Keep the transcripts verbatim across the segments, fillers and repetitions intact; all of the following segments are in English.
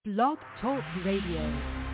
Blog Talk Radio.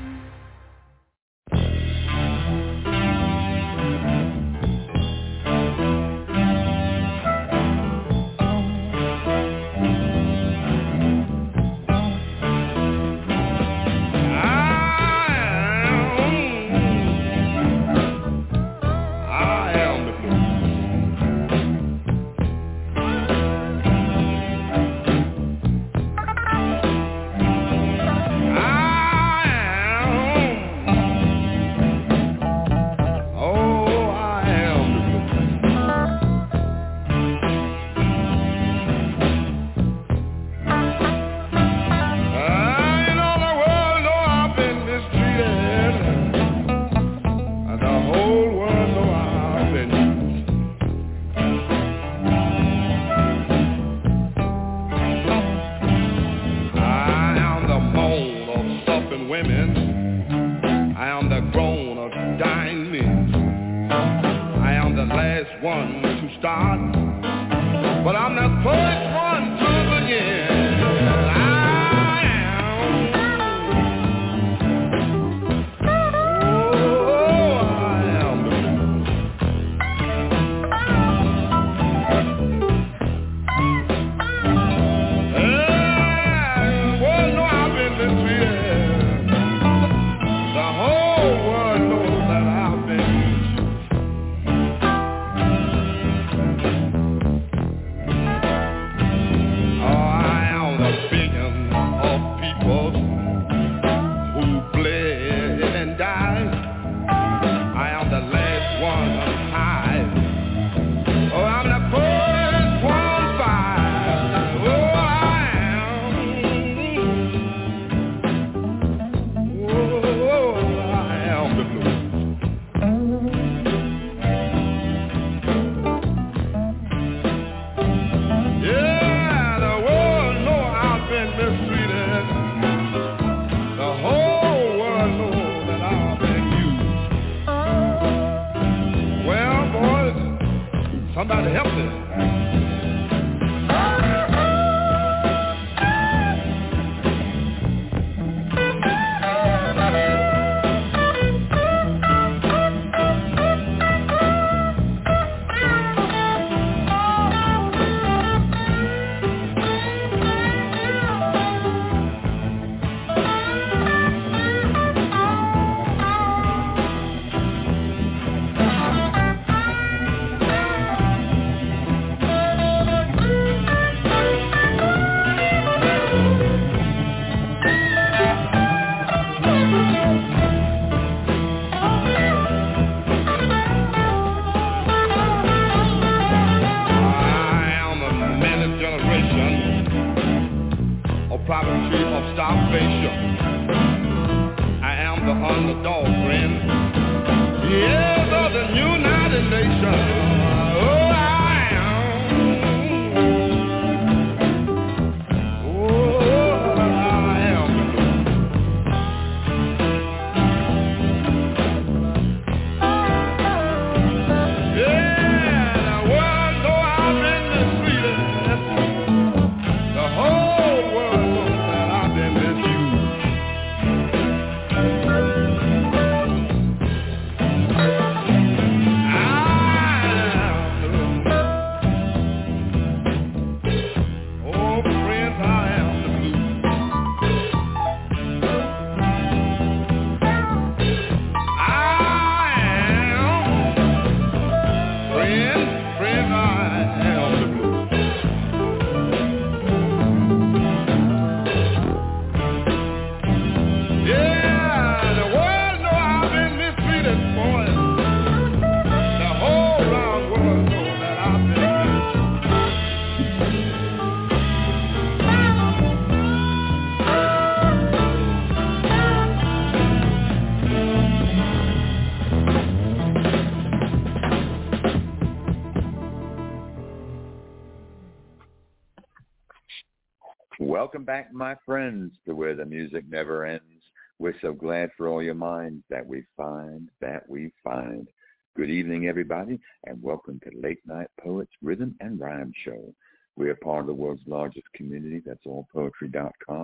Welcome back, my friends, to Where the Music Never Ends. We're so glad for all your minds that we find, that we find. Good evening, everybody, and welcome to Late Night Poets Rhythm and Rhyme Show. We're part of the world's largest community. That's all poetry dot com.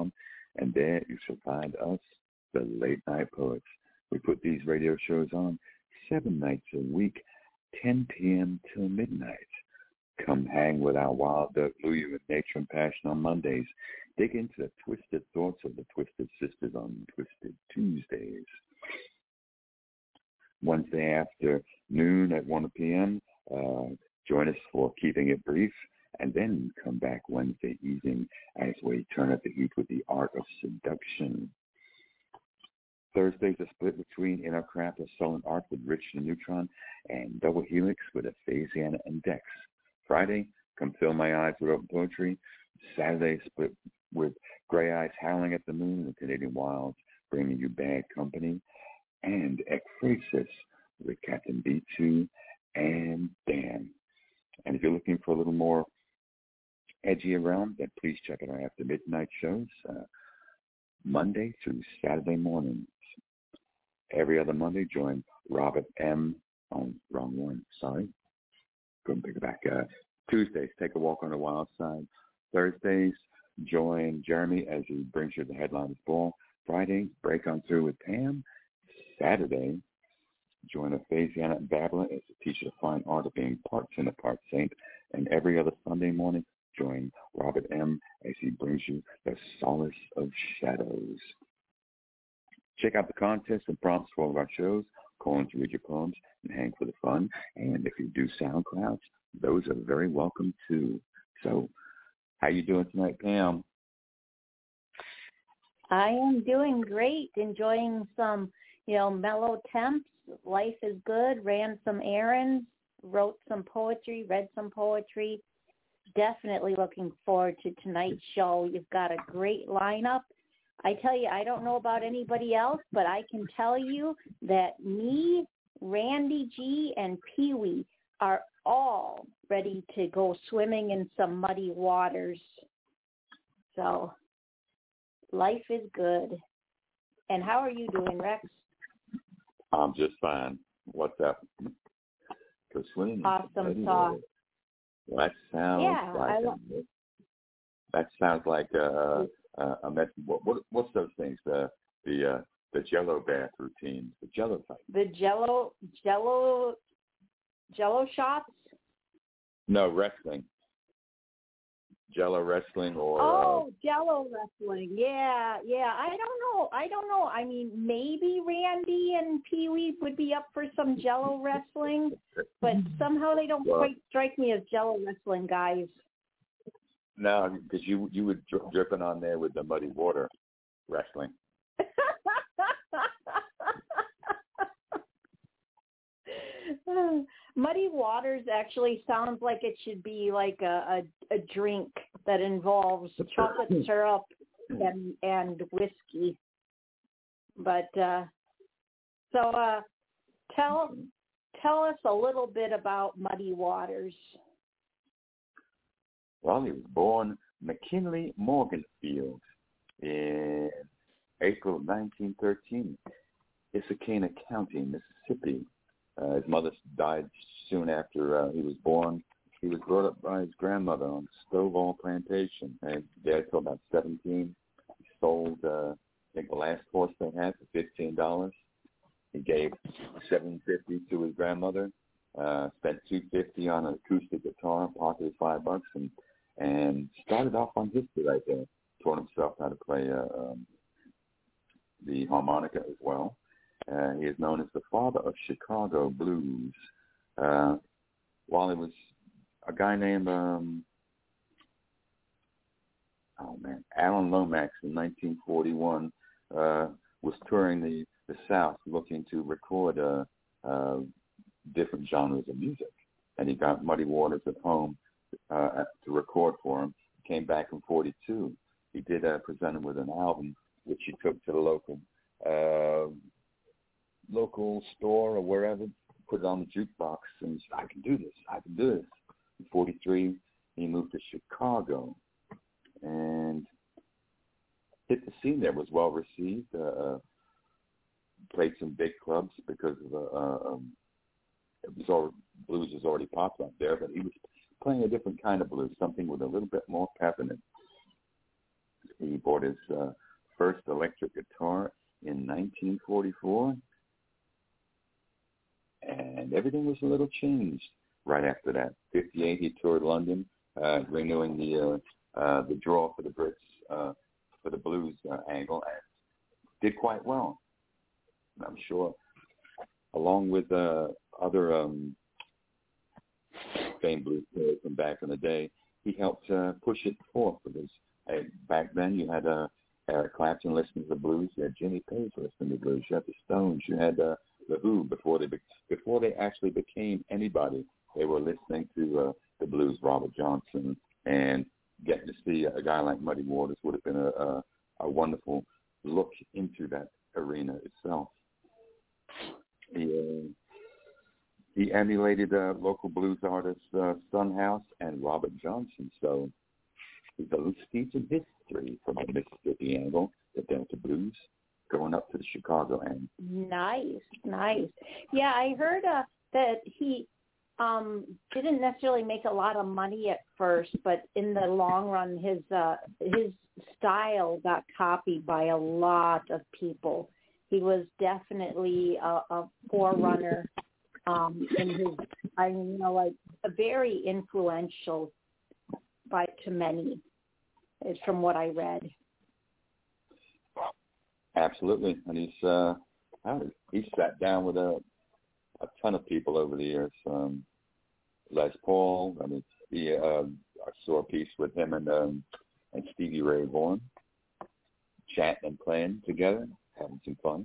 and there you shall find us, the Late Night Poets. We put these radio shows on seven nights a week, ten p.m. till midnight. Come hang with our wild duck Louie with Nature and Passion on Mondays. Dig into the twisted thoughts of the Twisted Sisters on Twisted Tuesdays. Wednesday afternoon at one p.m., uh, join us for Keeping It Brief, and then come back Wednesday evening as we turn up the heat with the Art of Seduction. Thursdays are split between Inner Craft of Soul and Art with Rich the Neutron and Double Helix with Aphasiana and Dex. Friday, Come Fill My Eyes with Open Poetry. Saturday, split with Gray Eyes Howling at the Moon and the Canadian Wilds, bringing you Bad Company. And Ekphrasis with Captain B two and Dan. And if you're looking for a little more edgy around, then please check out our After Midnight shows, uh, Monday through Saturday mornings. Every other Monday, join Robert M. on wrong one, sorry. Couldn't pick it back. Uh, Tuesdays, Take a Walk on the Wild Side. Thursdays, join Jeremy as he brings you the Headliners Ball. Friday, Break On Through with Pam. Saturday, join Aphasiana and Babylon as a teacher the fine art of being part sinner, part saint. And every other Sunday morning, join Robert M. as he brings you the Solace of Shadows. Check out the contests and prompts for all of our shows. Call in to read your poems and hang for the fun. And if you do SoundClouds, those are very welcome too. So, how you doing tonight, Pam? I am doing great. Enjoying some, you know, mellow temps. Life is good. Ran some errands. Wrote some poetry. Read some poetry. Definitely looking forward to tonight's show. You've got a great lineup. I tell you, I don't know about anybody else, but I can tell you that me, Randy G, and Pee Wee are all ready to go swimming in some muddy waters. So life is good. And how are you doing, Rex? I'm just fine. What's up? Go swimming. Awesome talk. Well, that sounds yeah, like I a, lo- that sounds like a, a, a mess. What, what what's those things? The the uh, the Jello bath routines, the Jello fight. The Jello Jello Jello shots. No, wrestling. Jello wrestling or oh uh, Jello wrestling. Yeah, yeah. I don't know. I don't know. I mean, maybe Randy and Pee Wee would be up for some Jello wrestling, but somehow they don't well, quite strike me as Jello wrestling guys. No, because you you were dri- dripping on there with the muddy water wrestling. Muddy Waters actually sounds like it should be like a, a, a drink that involves chocolate syrup and and whiskey. But uh, so uh, tell tell us a little bit about Muddy Waters. Well, he was born McKinley Morganfield in April of nineteen thirteen, Issaquah County, Mississippi. Uh, his mother died soon after uh, he was born. He was brought up by his grandmother on Stovall Plantation. And there till about seventeen. He sold, uh, I think, the last horse they had for fifteen dollars. He gave seven fifty to his grandmother. Uh, spent two fifty on an acoustic guitar, pocketed five bucks, and and started off on history right there. Taught himself how to play uh, um, the harmonica as well. Uh, he is known as the father of Chicago blues. Uh, while he was a guy named, um, oh man, Alan Lomax in nineteen forty-one uh, was touring the, the South looking to record uh, uh, different genres of music. And he got Muddy Waters at home uh, to record for him. He came back in forty-two. He did uh, present him with an album, which he took to the local uh, local store or wherever, put it on the jukebox, and said, I can do this, I can do this. In forty-three, he moved to Chicago and hit the scene there, was well received, uh, played some big clubs because of the, uh, um, it was all, blues was already popular up there, but he was playing a different kind of blues, something with a little bit more pep in it. He brought his uh, first electric guitar in nineteen forty-four, and everything was a little changed right after that. fifty-eight, he toured London, uh, renewing the uh, uh, the draw for the Brits uh, for the blues uh, angle, and did quite well. I'm sure, along with uh, other um, famed blues players from back in the day, he helped uh, push it forth. Because uh, back then you had uh, Eric Clapton listening to the blues, you had Jimmy Page listening to the blues, you had the Stones, you had uh, the Who before they be- before they actually became anybody. They were listening to uh, the blues, Robert Johnson, and getting to see a guy like Muddy Waters would have been a, a, a wonderful look into that arena itself. He, uh, he emulated uh, local blues artists uh, Son House and Robert Johnson, so he's a loose piece of history from the Mississippi angle, the Delta Blues, going up to the Chicago end. Nice, nice. Yeah, I heard uh, that he um, didn't necessarily make a lot of money at first, but in the long run, his uh, his style got copied by a lot of people. He was definitely a, a forerunner um, in his, I mean, you know, like a very influential by to many, is from what I read. Absolutely, and he's uh, he's sat down with a a ton of people over the years. Um, Les Paul, I mean, he, uh, I saw a piece with him and um, and Stevie Ray Vaughan, chatting and playing together, having some fun.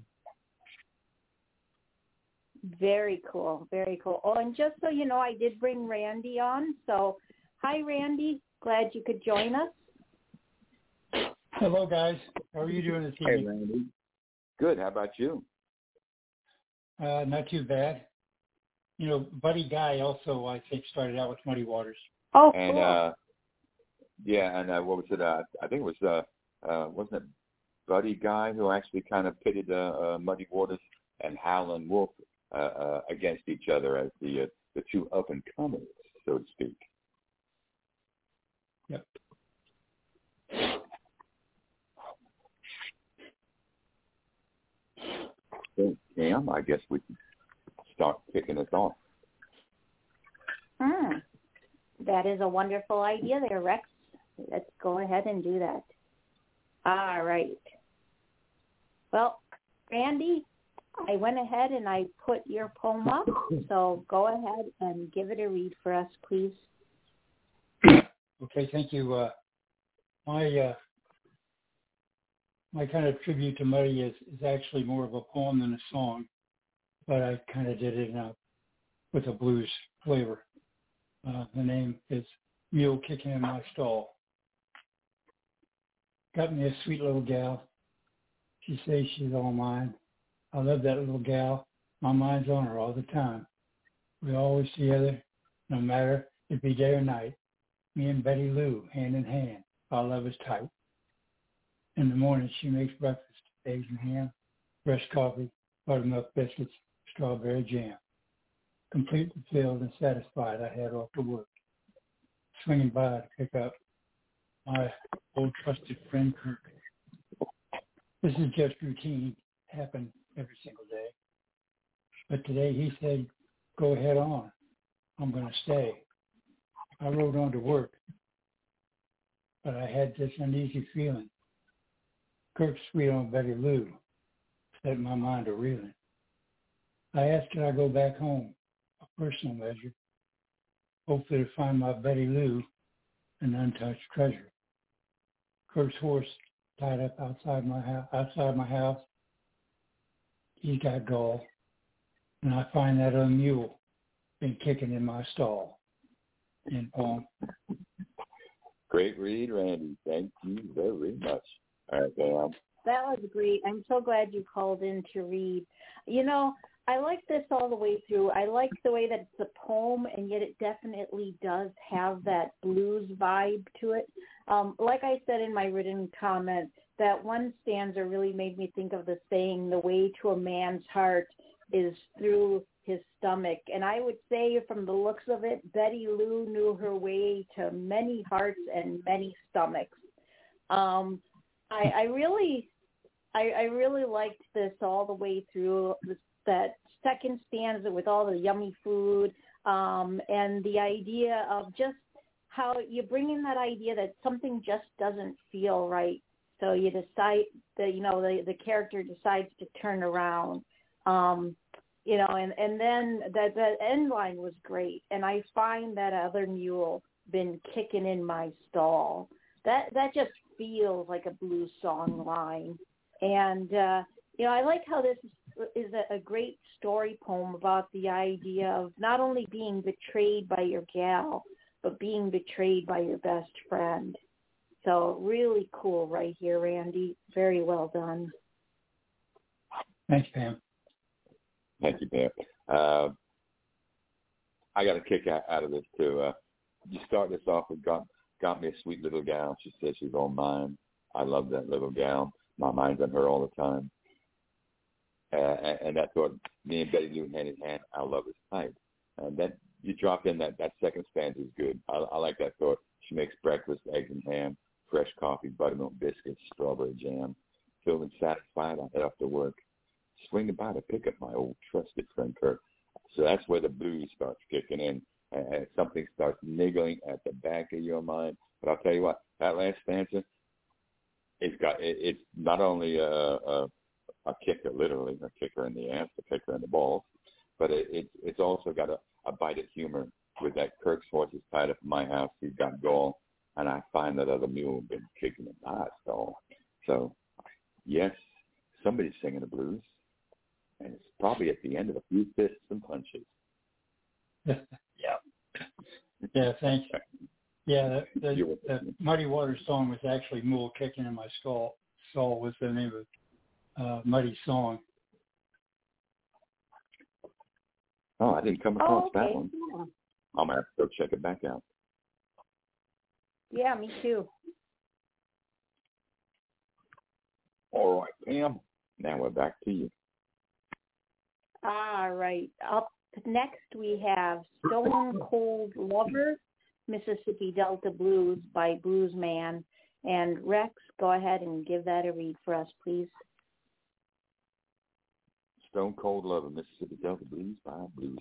Very cool, very cool. Oh, and just so you know, I did bring Randy on. So, hi, Randy. Glad you could join us. Hello, guys. How are you doing this evening? Hey, Randy. Good. How about you? Uh, not too bad. You know, Buddy Guy also, I think, started out with Muddy Waters. Oh, and, cool. uh, yeah, and uh, what was it? Uh, I think it was, uh, uh, wasn't it Buddy Guy who actually kind of pitted uh, uh, Muddy Waters and Howlin' Wolf uh, uh, against each other as the uh, the two up-and-comers, so to speak. Yep. So, Cam, I guess we can start kicking us off. Hmm. That is a wonderful idea there, Rex. Let's go ahead and do that. All right. Well, Randy, I went ahead and I put your poem up, so go ahead and give it a read for us, please. Okay, thank you. Uh, my uh, my kind of tribute to Muddy is, is actually more of a poem than a song, but I kind of did it in a, with a blues flavor. Uh, the name is Mule Kicking in My Stall. Got me a sweet little gal. She says she's all mine. I love that little gal. My mind's on her all the time. We're always together, no matter if it be day or night. Me and Betty Lou, hand in hand. Our love is tight. In the morning, she makes breakfast, eggs and ham, fresh coffee, buttermilk biscuits, strawberry jam. Completely filled and satisfied, I head off to work, swinging by to pick up my old trusted friend Kirk. This is just routine, happen every single day. But today he said, go ahead on, I'm going to stay. I rode on to work, but I had this uneasy feeling. Kirk's sweet on Betty Lou set my mind a-reeling. I asked could I go back home, a personal measure, hopefully to find my Betty Lou an untouched treasure. Kirk's horse tied up outside my house. Outside my house, he got gall, and I find that other mule been kicking in my stall. In poem. Great read, Randy. Thank you very much. All right, Pam. That was great. I'm so glad you called in to read. You know, I like this all the way through. I like the way that it's a poem, and yet it definitely does have that blues vibe to it. Um, like I said in my written comment, that one stanza really made me think of the saying, the way to a man's heart is through his stomach. And I would say from the looks of it, Betty Lou knew her way to many hearts and many stomachs. Um, I, I really I, I really liked this all the way through. This, that second stanza with all the yummy food, um, and the idea of just how you bring in that idea that something just doesn't feel right. So you decide that, you know, the, the character decides to turn around, um, you know, and, and then that, that end line was great. And I find that other mule been kicking in my stall. That, that just feels like a blues song line. And, uh, you know, I like how this is a, a great story poem about the idea of not only being betrayed by your gal, but being betrayed by your best friend. So really cool right here, Randy. Very well done. Thanks, Pam. Thank you, Pam. Uh, I got a kick out, out of this, too. Uh, you start this off with got, got me a sweet little gal. She says she's all mine. I love that little gal. My mind's on her all the time. Uh, and, and that's what me and Betty do hand in hand. Our love is tight. And that you drop in that, that second stanza is good. I, I like that thought. She makes breakfast, eggs and ham, fresh coffee, buttermilk biscuits, strawberry jam. Filled and satisfied, I head off to work. Swing by to pick up my old trusted friend Kirk. So that's where the blues starts kicking in. And something starts niggling at the back of your mind. But I'll tell you what, that last stanza, it's got it, it's not only a, a, a kicker, literally, a kicker in the ass, a kicker in the balls, but it, it, it's also got a, a bite of humor with that Kirk's horse is tied up in my house. He's got gall. And I find that other mule been kicking in my stall. So, yes, somebody's singing the blues, and it's probably at the end of a few fists and punches. yeah. Yeah, thanks. Yeah, the, the, the Muddy Waters song was actually Mule Kicking in My Stall. Stall was the name of uh, Muddy's song. Oh, I didn't come across oh, okay. that one. I'm going to have to go check it back out. Yeah, me too. All right, Pam. Now we're back to you. All right. Up next we have Stone Cold Lover, Mississippi Delta Blues by Bluesman. And Rex, go ahead and give that a read for us, please. Stone Cold Lover, Mississippi Delta Blues by Bluesman.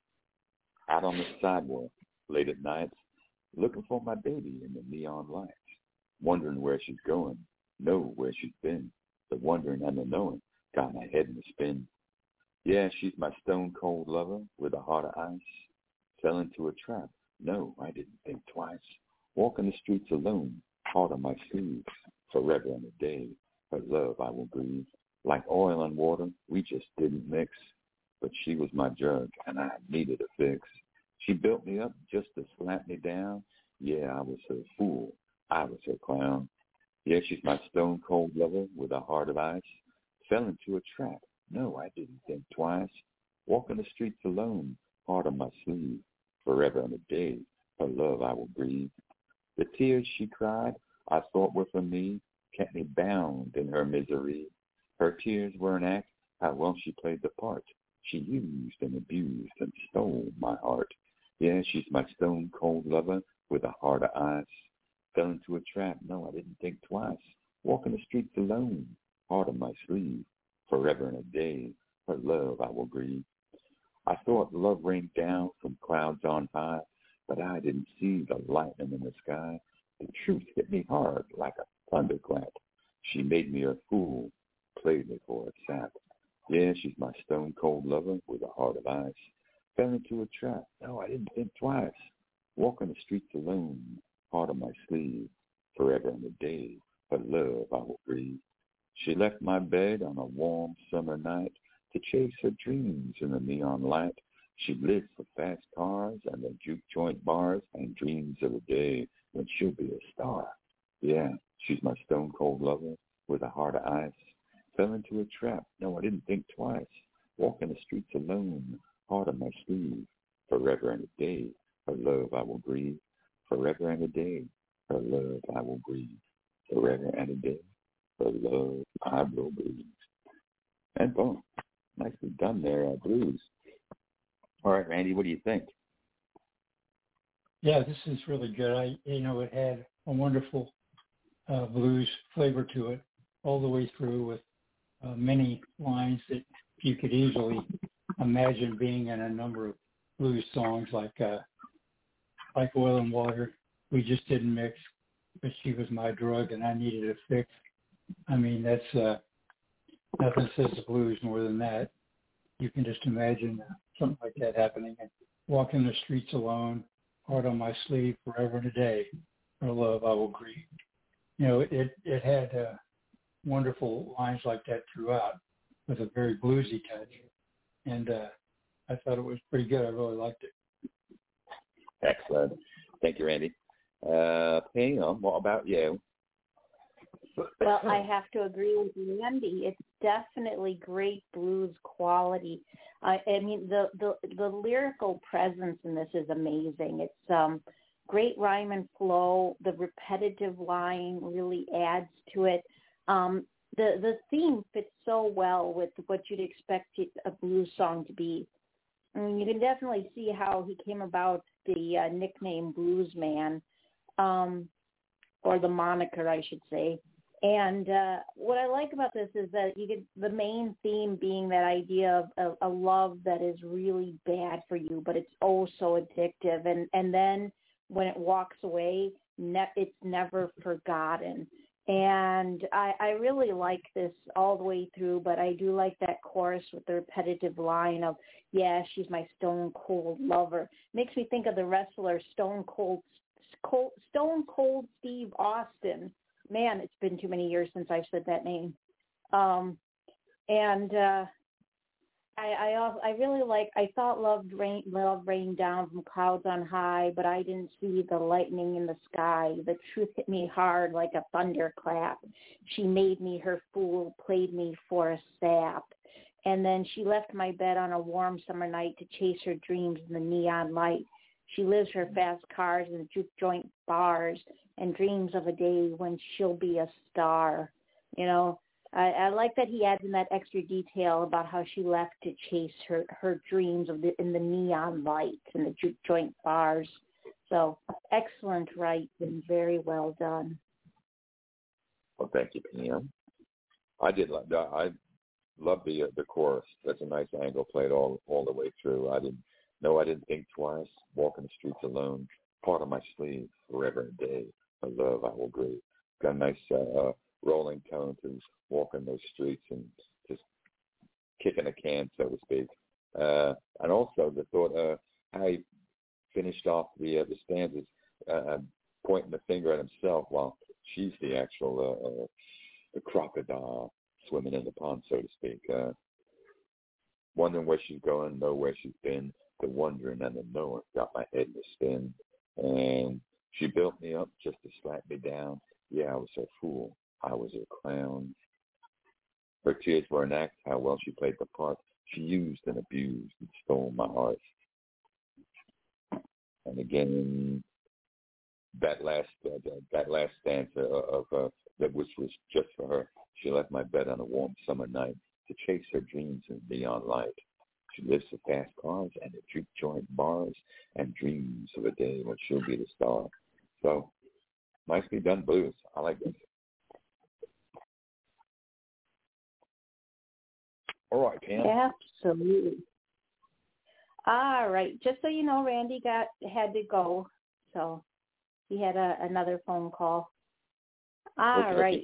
Out on the sidewalk, late at night, looking for my baby in the neon lights, wondering where she's going, know where she's been. The wondering and the knowing got my head in a spin. Yeah, she's my stone cold lover with a heart of ice. Fell into a trap. No, I didn't think twice. Walking the streets alone, heart on my sleeve, forever and a day. Her love I will breathe. Like oil and water, we just didn't mix. But she was my jug, and I needed a fix. She built me up just to slap me down. Yeah, I was her fool. I was her clown. Yeah, she's my stone-cold lover with a heart of ice. Fell into a trap. No, I didn't think twice. Walking the streets alone, heart on my sleeve. Forever and a day, her love I will breathe. The tears she cried, I thought were for me, kept me bound in her misery. Her tears were an act, how well she played the part. She used and abused and stole my heart. Yeah, she's my stone-cold lover with a heart of ice. Fell into a trap. No, I didn't think twice. Walking the streets alone, heart on my sleeve. Forever and a day, her love I will breathe. I thought love rained down from clouds on high, but I didn't see the lightning in the sky. The truth hit me hard like a thunderclap. She made me a fool, played me for a sap. Yeah, she's my stone-cold lover with a heart of ice. Fell into a trap. No, I didn't think twice. Walking the streets alone, heart on my sleeve. Forever and a day, her love I will breathe. She left my bed on a warm summer night to chase her dreams in the neon light. She lives for fast cars and the juke joint bars and dreams of a day when she'll be a star. Yeah, she's my stone-cold lover with a heart of ice. Fell into a trap. No, I didn't think twice. Walking the streets alone, heart on my sleeve. Forever and a day, her love I will breathe. Forever and a day, her love I will breathe. Forever and a day, her love I will breathe. And boom, nicely done there, uh, Blues. All right, Randy, what do you think? Yeah, this is really good. I, you know, it had a wonderful uh, blues flavor to it all the way through with uh, many lines that you could easily imagine being in a number of blues songs, like uh, like Oil and Water. We just didn't mix, but she was my drug and I needed a fix. I mean, that's uh, nothing says the blues more than that. You can just imagine uh, something like that happening. And walking the streets alone, heart on my sleeve, forever and a day, for love I will grieve. You know, it it had uh, wonderful lines like that throughout, with a very bluesy touch, and uh, I thought it was pretty good. I really liked it. Excellent. Thank you, Randy. Uh, Pam, what about you? Well, I have to agree with Randy. It's definitely great blues quality. I, I mean, the, the the lyrical presence in this is amazing. It's um, great rhyme and flow. The repetitive line really adds to it. Um, the the theme fits so well with what you'd expect a blues song to be. I mean, you can definitely see how he came about the uh, nickname Blues Man, um, or the moniker, I should say. And uh, what I like about this is that you get the main theme being that idea of a, a love that is really bad for you, but it's oh so addictive. And, and then when it walks away, ne- it's never forgotten. And I, I really like this all the way through, but I do like that chorus with the repetitive line of, yeah, she's my stone cold lover. Makes me think of the wrestler Stone Cold, Cold Stone Cold Steve Austin. Man, it's been too many years since I've said that name. Um, and uh, I, I, also, I really like, I thought love rain, love rained down from clouds on high, but I didn't see the lightning in the sky. The truth hit me hard like a thunderclap. She made me her fool, played me for a sap. And then she left my bed on a warm summer night to chase her dreams in the neon light. She lives her fast cars and juke joint bars and dreams of a day when she'll be a star. You know, I, I like that he adds in that extra detail about how she left to chase her, her dreams of the, in the neon light and the juke joint bars. So excellent writing and very well done. Well, thank you, Pam. I did like that. I love the uh, the chorus. That's a nice angle played all all the way through. I didn't. No, I didn't think twice. Walking the streets alone, part of my sleeve, forever and a day. A love I will grieve. Got a nice uh, uh, rolling tone to walking those streets and just kicking a can, so to speak. Uh, and also the thought, uh, how he finished off the uh, the stanzas, uh, pointing the finger at himself while she's the actual uh, uh, the crocodile swimming in the pond, so to speak. Uh, wondering where she's going, know where she's been. The wondering and the knowing got my head in a spin. And she built me up just to slap me down. Yeah, I was her fool. I was her clown. Her tears were an act, how well she played the part. She used and abused and stole my heart. And again, that last uh, that last stanza of uh, that which was just for her. She left my bed on a warm summer night to chase her dreams in neon light. She lives for fast cars and the juke joint bars and dreams of a day when she'll be the star. So, nicely done blues. I like this. All right, Pam. Absolutely. All right. Just so you know, Randy got had to go, so he had a, another phone call. All okay, right. okay.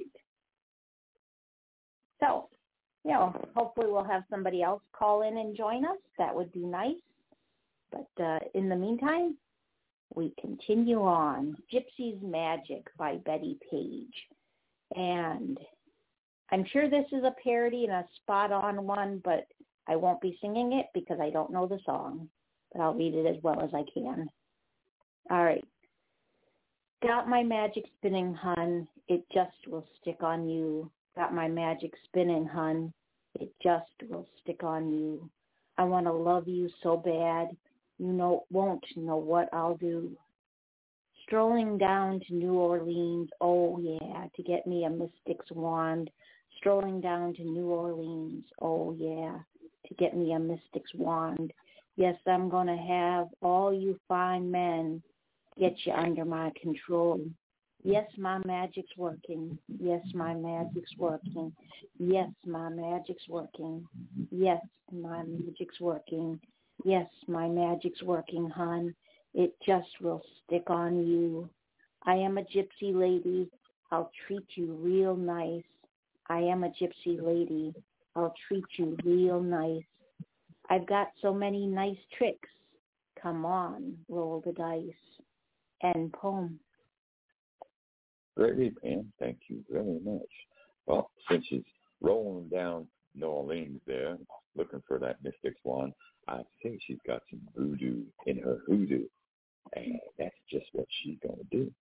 So, you know, hopefully we'll have somebody else call in and join us. That would be nice. But uh, in the meantime, we continue on. Gypsy's Magic by Betty Page. And I'm sure this is a parody and a spot-on one, but I won't be singing it because I don't know the song. But I'll read it as well as I can. All right. Got my magic spinning, hun. It just will stick on you. Got my magic spinning, hun. It just will stick on you. I want to love you so bad. You know, won't know what I'll do. Strolling down to New Orleans, oh yeah, to get me a mystic's wand. Strolling down to New Orleans, oh yeah, to get me a mystic's wand. Yes, I'm going to have all you fine men get you under my control. Yes, my magic's working. Yes, my magic's working. Yes, my magic's working. Yes, my magic's working. Yes, my magic's working, hon. It just will stick on you. I am a gypsy lady. I'll treat you real nice. I am a gypsy lady. I'll treat you real nice. I've got so many nice tricks. Come on, roll the dice. End poem. Great, Pam. Thank you very much. Well, since she's rolling down New Orleans there, looking for that mystic swan, I think she's got some voodoo in her hoodoo, and that's just what she's going to do.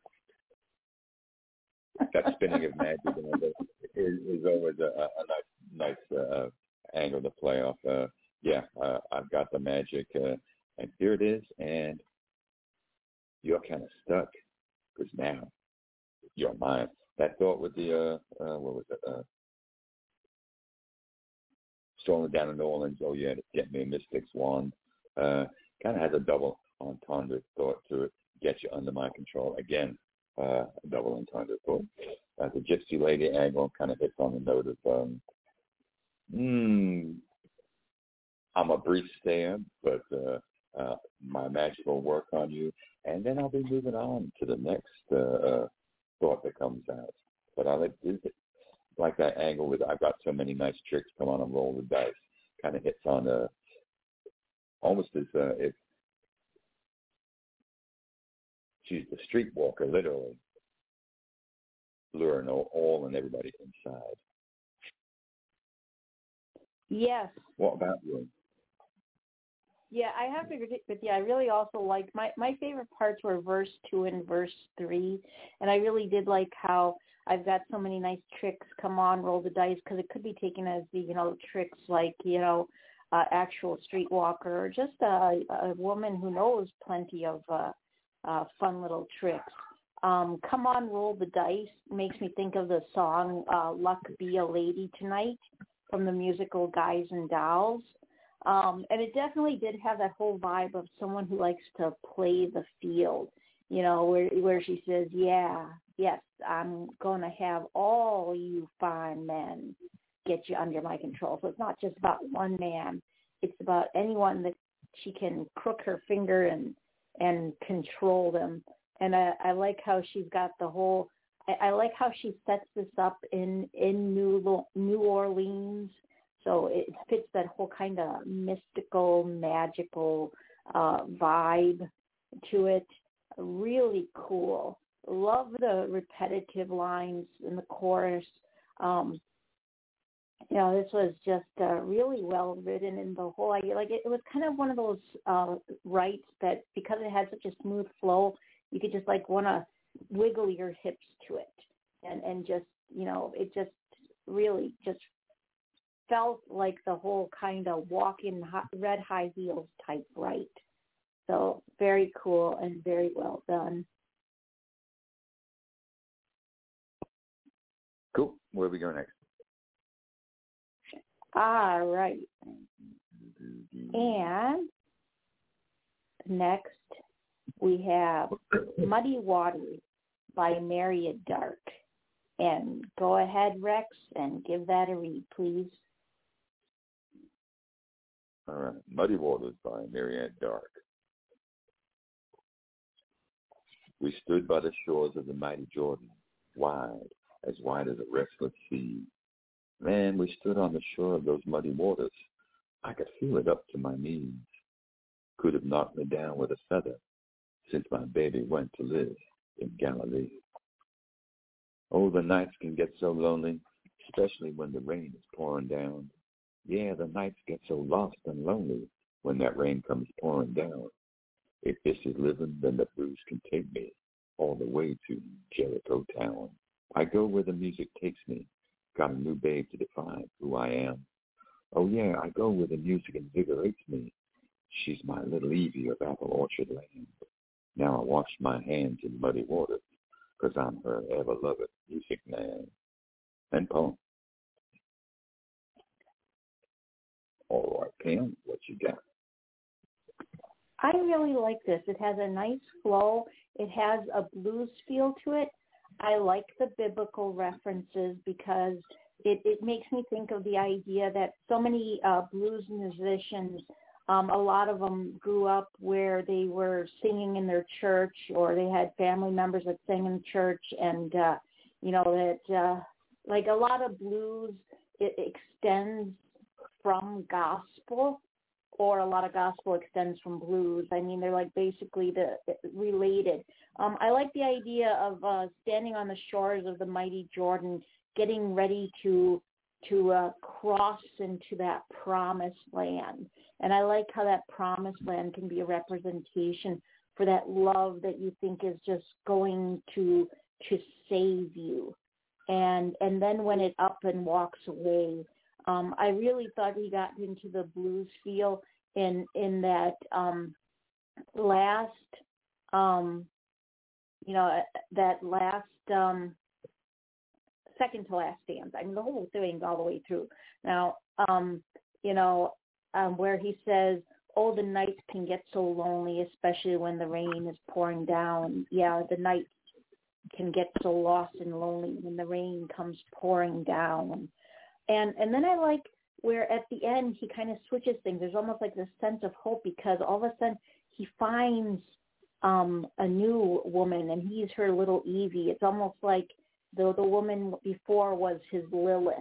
That spinning of magic is, is always a, a nice, nice uh, angle to play off. Uh, yeah, uh, I've got the magic, uh, and here it is, and you're kind of stuck because now you're mine. That thought with the, uh, uh, what was it, uh, strolling down in New Orleans, oh yeah, get me a mystic swan, uh, kind of has a double entendre thought to it, get you under my control. Again, uh, a double entendre thought. Uh, the gypsy lady angle kind of hits on the note of, um, mm, I'm a brief stay, but uh, uh, my magic will work on you, and then I'll be moving on to the next uh, uh, thought that comes out. But I like like that angle with I've got so many nice tricks. Come on and roll the dice. Kind of hits on uh, almost as uh, if she's the streetwalker, literally luring all, all and everybody inside. Yes. What about you? Yeah, I have to agree with you. I really also like my my favorite parts were verse two and verse three, and I really did like how I've got so many nice tricks. Come on, roll the dice, because it could be taken as the you know tricks like you know uh, actual streetwalker or just a, a woman who knows plenty of uh, uh, fun little tricks. Um, Come on, roll the dice makes me think of the song uh, "Luck Be a Lady Tonight" from the musical Guys and Dolls. Um, and it definitely did have that whole vibe of someone who likes to play the field, you know, where where she says, yeah, yes, I'm going to have all you fine men get you under my control. So it's not just about one man. It's about anyone that she can crook her finger and and control them. And I, I like how she's got the whole, I, I like how she sets this up in, in New, New Orleans. So it fits that whole kind of mystical, magical uh, vibe to it. Really cool. Love the repetitive lines in the chorus. Um, you know, this was just uh, really well written in the whole idea. Like it, it was kind of one of those uh, rights that because it had such a smooth flow, you could just like want to wiggle your hips to it, and and just you know, it just really just felt like the whole kind of walk in high, red high heels type right. So very cool and very well done. Cool. Where we go next? All right. And next we have Muddy Waters by Myriad Dark. And go ahead, Rex, and give that a read, please. All right. Muddy Waters by Myriad Dark. We stood by the shores of the mighty Jordan, wide, as wide as a restless sea. Man, we stood on the shore of those muddy waters. I could feel it up to my knees. Could have knocked me down with a feather, since my baby went to live in Galilee. Oh, the nights can get so lonely, especially when the rain is pouring down. Yeah, the nights get so lost and lonely when that rain comes pouring down. If this is living, then the blues can take me all the way to Jericho town. I go where the music takes me, got a new babe to define who I am. Oh yeah, I go where the music invigorates me. She's my little Evie of Apple Orchard Land. Now I wash my hands in muddy water, because I'm her ever-loved music man. And poem. All right, Pam, what you got? I really like this. It has a nice flow. It has a blues feel to it. I like the biblical references because it, it makes me think of the idea that so many uh, blues musicians, um, a lot of them grew up where they were singing in their church, or they had family members that sang in church, and, uh, you know, that uh, like a lot of blues, it extends from gospel, or a lot of gospel extends from blues. I mean, they're like basically the related. Um, I like the idea of uh, standing on the shores of the mighty Jordan, getting ready to to uh, cross into that promised land. And I like how that promised land can be a representation for that love that you think is just going to to save you. And and then when it up and walks away, um, I really thought he got into the blues feel in in that um, last, um, you know, that last um, second to last stanza. I mean, the whole thing all the way through. Now, um, you know, um, where he says, "Oh, the nights can get so lonely, especially when the rain is pouring down." Yeah, the nights can get so lost and lonely when the rain comes pouring down. And and then I like where at the end he kind of switches things. There's almost like this sense of hope, because all of a sudden he finds um, a new woman, and he's her little Evie. It's almost like the the woman before was his Lilith,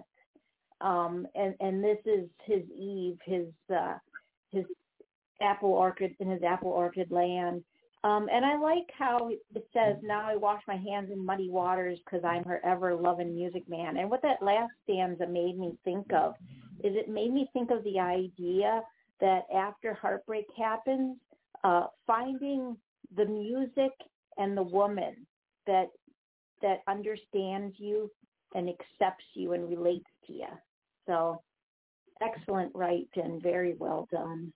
um, and and this is his Eve, his uh, his apple orchard in his apple orchard land. Um, and I like how it says, "Now I wash my hands in muddy waters because I'm her ever-loving music man." And what that last stanza made me think of is it made me think of the idea that after heartbreak happens, uh, finding the music and the woman that that understands you and accepts you and relates to you. So excellent write and very well done.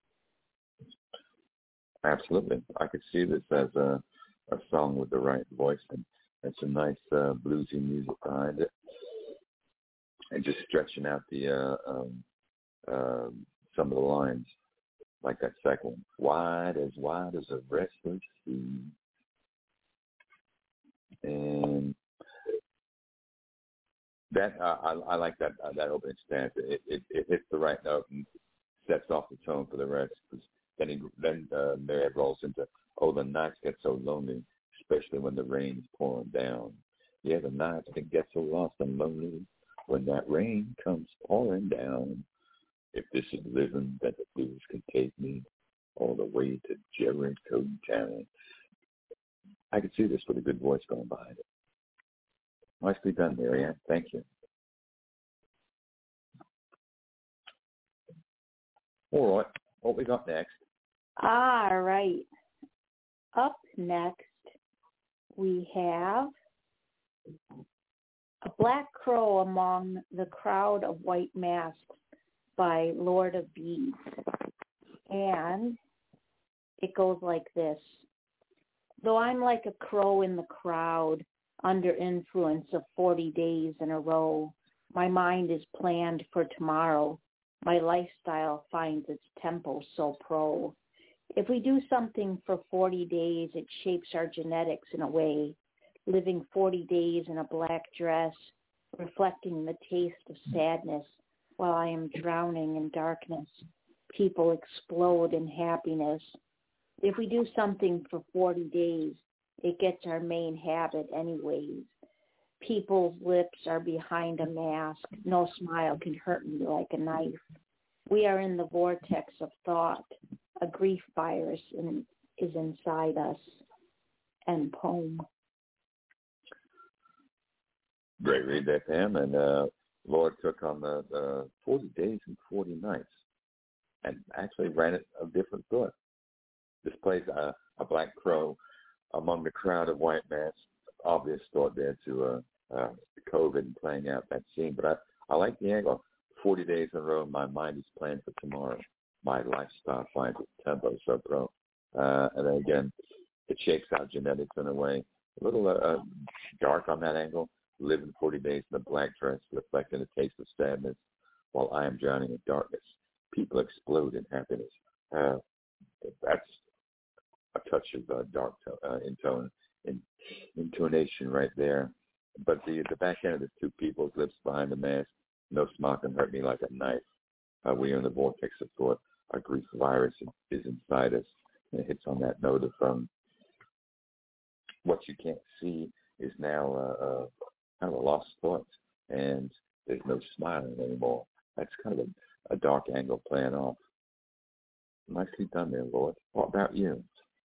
Absolutely. I could see this as a, a song with the right voice, and, and some nice uh, bluesy music behind it. And just stretching out the uh, um, uh, some of the lines, like that second one. Wide as wide as a restless sea. And that uh, I, I like that uh, that opening stanza. It, it, it hits the right note and sets off the tone for the rest. Then he, then uh, Mary rolls into, "Oh, the nights get so lonely, especially when the rain's pouring down. Yeah, the nights can get so lost and lonely when that rain comes pouring down. If this is living, then the blues can take me all the way to Jericho town." I could see this with a good voice going behind it. Nicely done, Marianne. Thank you. All right, what we got next? All right. Up next, we have A Black Crow Among the Crowd of White Masks by Lord of Bees. And it goes like this. Though I'm like a crow in the crowd, under influence of forty days in a row, my mind is planned for tomorrow. My lifestyle finds its tempo so pro. If we do something for forty days, it shapes our genetics in a way. Living forty days in a black dress, reflecting the taste of sadness while I am drowning in darkness. People explode in happiness. If we do something for forty days, it gets our main habit anyways. People's lips are behind a mask. No smile can hurt me like a knife. We are in the vortex of thought. A grief virus in, is inside us. And poem. Great read there, Pam. And uh, Lord took on the, the forty days and forty nights and actually ran it a different book. This plays a, a black crow among the crowd of white masks. Obvious thought there to uh, uh, COVID and playing out that scene. But I, I like the angle. forty days in a row, my mind is planned for tomorrow. My lifestyle finds its tempo so pro. Uh, and then again, it shapes out genetics in a way. A little uh, dark on that angle. Living forty days in a black dress, reflecting a taste of sadness while I am drowning in darkness. People explode in happiness. Uh, that's a touch of uh, dark to, uh, intone, in, intonation right there. But the the back end of the two people's lips behind the mask, no smile can hurt me like a knife. Uh, we are in the vortex of thought. Our grief virus is inside us. And it hits on that note of um, what you can't see is now uh, uh, kind of a lost thought, and there's no smiling anymore. That's kind of a, a dark angle playing off. Nicely done there, Lord. What about you?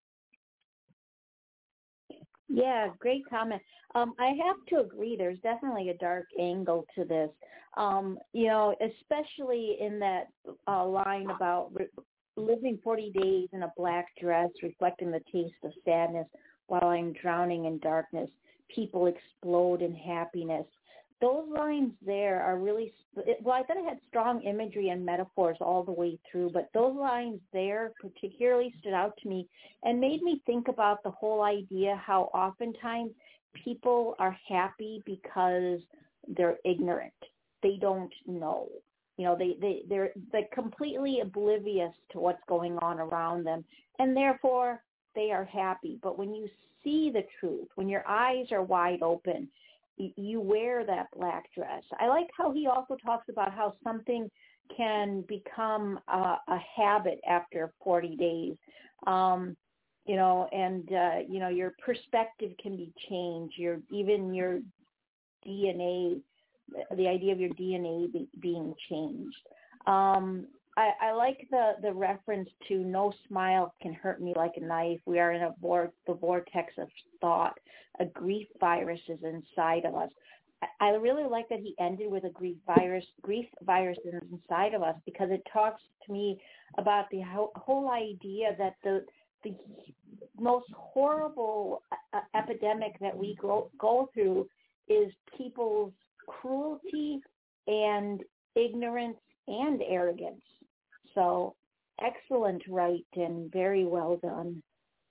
Yeah, great comment. Um, I have to agree. There's definitely a dark angle to this. Um, you know, especially in that uh, line about re- living forty days in a black dress, reflecting the taste of sadness while I'm drowning in darkness. People explode in happiness. Those lines there are really, well, I thought it had strong imagery and metaphors all the way through, but those lines there particularly stood out to me and made me think about the whole idea how oftentimes people are happy because they're ignorant. They don't know. You know, they, they, they're, they're completely oblivious to what's going on around them, and therefore they are happy. But when you see the truth, when your eyes are wide open, you wear that black dress. I like how he also talks about how something can become a, a habit after forty days, um, you know, and, uh, you know, your perspective can be changed. Your even your D N A, the idea of your D N A be, being changed. Um, I, I like the, the reference to no smile can hurt me like a knife. We are in a vor- the vortex of thought. A grief virus is inside of us. I, I really like that he ended with a grief virus. Grief virus is inside of us because it talks to me about the ho- whole idea that the the most horrible uh, epidemic that we go, go through is people's cruelty and ignorance and arrogance. So excellent write and very well done.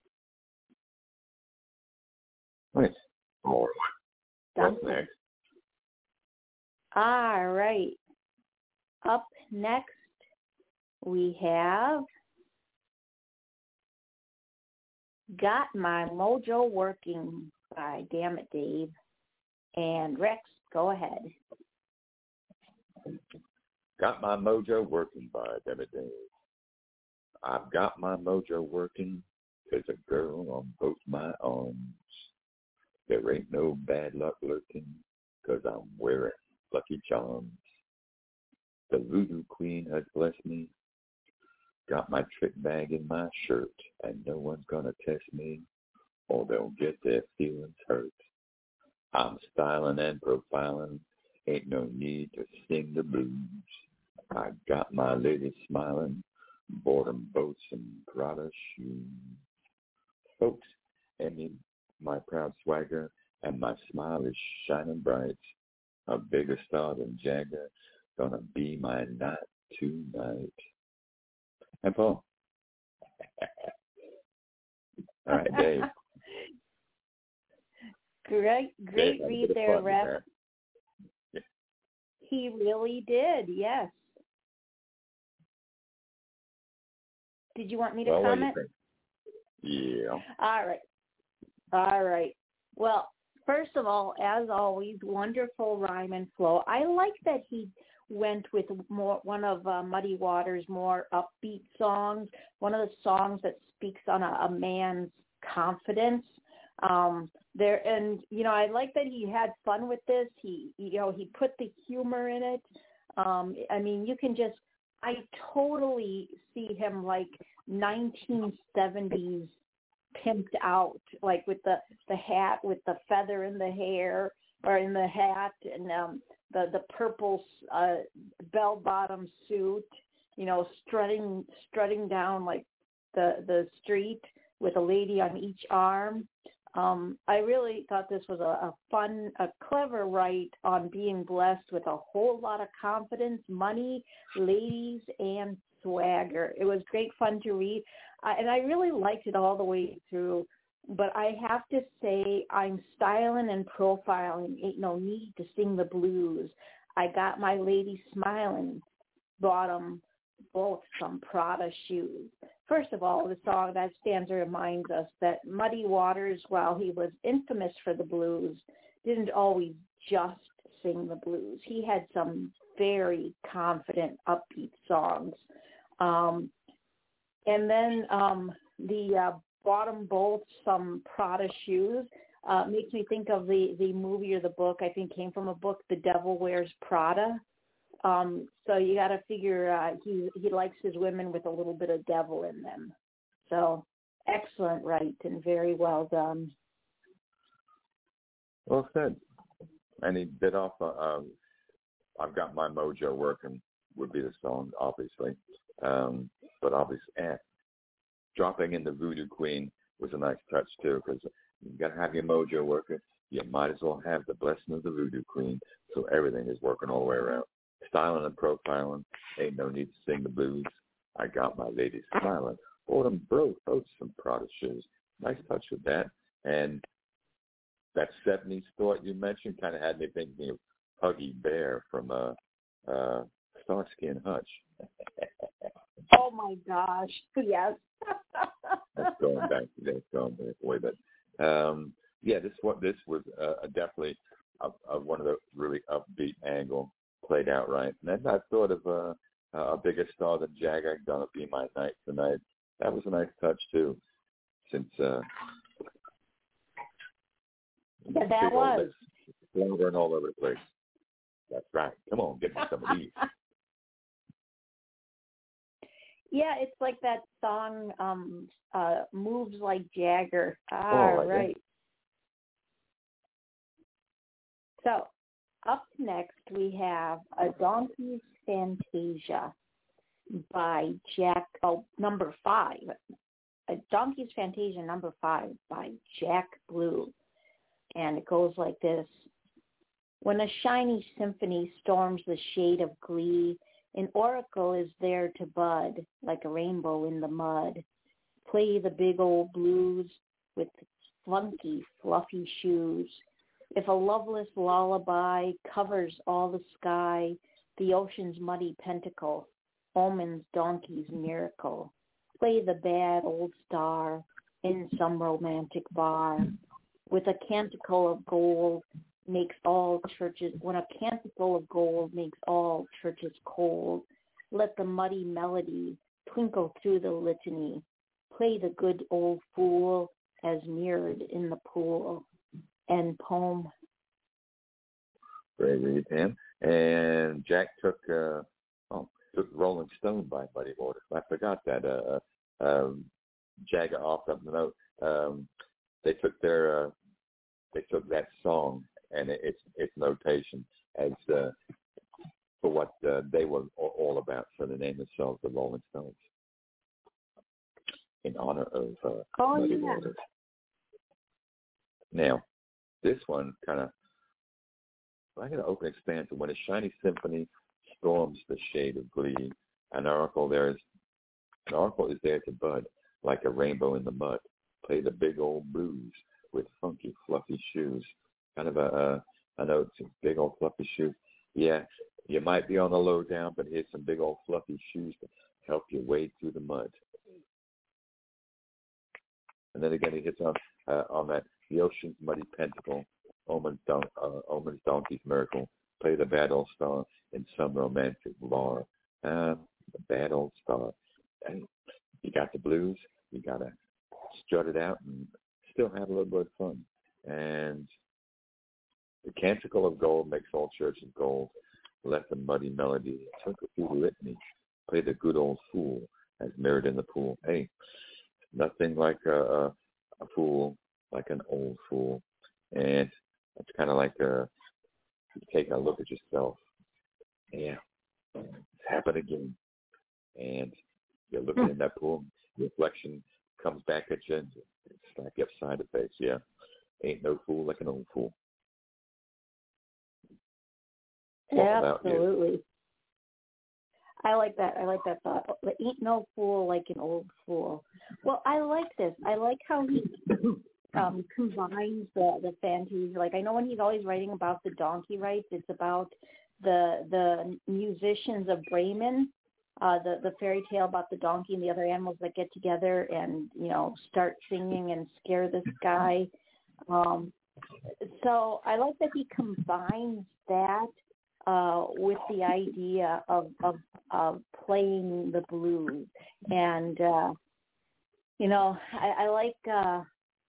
Nice. More. What's next? All right. Up next, we have Got My Mojo Working by Damn It Dave. And Rex, go ahead. Got My Mojo Working by Damn It Dave. I've got my mojo working. There's a girl on both my arms. There ain't no bad luck lurking, 'cause I'm wearing lucky charms. The voodoo queen has blessed me. Got my trick bag in my shirt, and no one's gonna test me, or they'll get their feelings hurt. I'm styling and profiling, ain't no need to sing the blues. I got my ladies smiling, bought them both some Prada shoes. Folks, envy my proud swagger, and my smile is shining bright. A bigger star than Jagger, gonna be my night tonight. And Paul. All right, Dave. Great, great Dave, read there, Rex. Yeah. He really did, yes. Did you want me to Well, comment? what do you think? Yeah. All right. All right. Well, first of all, as always, wonderful rhyme and flow. I like that he went with more one of uh, Muddy Waters' more upbeat songs, one of the songs that speaks on a, a man's confidence. Um, there and you know, I like that he had fun with this. He you know he put the humor in it. Um, I mean, you can just I totally see him like nineteen seventies pimped out, like with the the hat with the feather in the hair or in the hat and um the the purple uh bell bottom suit, you know, strutting strutting down like the the street with a lady on each arm. um I really thought this was a, a fun, a clever write on being blessed with a whole lot of confidence, money, ladies, and swagger. It was great fun to read. Uh, and I really liked it all the way through. But I have to say, I'm styling and profiling. Ain't no need to sing the blues. I got my lady smiling. Bought them both some Prada shoes. first of all, the song, that stanza reminds us that Muddy Waters, while he was infamous for the blues, didn't always just sing the blues. He had some very confident, upbeat songs. Um, and then um, the uh, bottom bolts, some Prada shoes, uh, makes me think of the, the movie or the book, I think came from a book, The Devil Wears Prada. Um, so you got to figure uh, he he likes his women with a little bit of devil in them. So excellent, right, and very well done. Well said. And he bit off. Uh, uh, I've got my mojo working would be the song, obviously, um, but obviously, eh, dropping in the Voodoo Queen was a nice touch too, because you got to have your mojo working. You might as well have the blessing of the Voodoo Queen, so everything is working all the way around. Styling and profiling, ain't no need to sing the blues. I got my ladies smiling. Bought them both, both some Prada shoes. Nice touch with that. And that seventies thought you mentioned kind of had me thinking of Huggy Bear from uh, uh, Starsky and Hutch. Oh my gosh, yes. That's going back. That's going back way, but um, yeah, this what this was uh, definitely a, a, one of the really upbeat angle. Played out right. And then I thought of uh, a bigger star than Jagger, Gonna Be My Night Tonight. That was a nice touch, too, since uh, yeah, that was. Floundering all over the place. That's right. Come on, get me some of these. Yeah, it's like that song, um, uh, Moves Like Jagger. Ah, oh, right. So, up next, we have A Donkey's Fantasia by Jack, oh, number five. A Donkey's Fantasia, number five by Jack Blue. And it goes like this. When a shiny symphony storms the shade of glee, an oracle is there to bud like a rainbow in the mud. Play the big old blues with funky, fluffy shoes. If a loveless lullaby covers all the sky, the ocean's muddy pentacle, omens donkey's miracle. Play the bad old star in some romantic bar. With a canticle of gold makes all churches, when a canticle of gold makes all churches cold, let the muddy melody twinkle through the litany. Play the good old fool as mirrored in the pool. End poem. Great read, Pam. And Jack took uh, oh took Rolling Stone by Muddy Waters. I forgot that. Uh, um, Jagger off up the note. Um, they took their uh, they took that song and its its notation as uh, for what uh, they were all about. So they named themselves the Rolling Stones in honor of uh, oh, Muddy yeah. Waters. Now, this one kind of, I got to open expansion. When a shiny symphony storms the shade of glee, an oracle there is, an oracle is there to bud like a rainbow in the mud. Play the big old blues with funky, fluffy shoes. Kind of a, a I know it's big old fluffy shoes. Yeah, you might be on the low down, but here's some big old fluffy shoes to help you wade through the mud. And then again, he hits on uh, on that. The ocean's muddy pentacle, omens, don- uh, omens donkey's miracle. Play the bad old star in some romantic bar. Uh, the bad old star. Hey, you got the blues. You got to strut it out and still have a little bit of fun. And the canticle of gold makes all churches gold. Let the muddy melody trickle through the litany. Play the good old fool as mirrored in the pool. Hey, nothing like a, a, a fool, like an old fool. And it's kind of like a, taking a look at yourself. Yeah, it's happened again. And you're looking in that pool, the reflection comes back at you and slap you upside the face. Yeah, ain't no fool like an old fool. Absolutely. I like that. I like that thought. There ain't no fool like an old fool. Well, I like this. I like how he um, combines the, the fantasy. Like, I know when he's always writing about the donkey rights, it's about the the musicians of Bremen uh, the the fairy tale about the donkey and the other animals that get together and you know start singing and scare this guy. Um, so I like that he combines that uh, with the idea of, of of playing the blues, and uh, you know I, I like. Uh,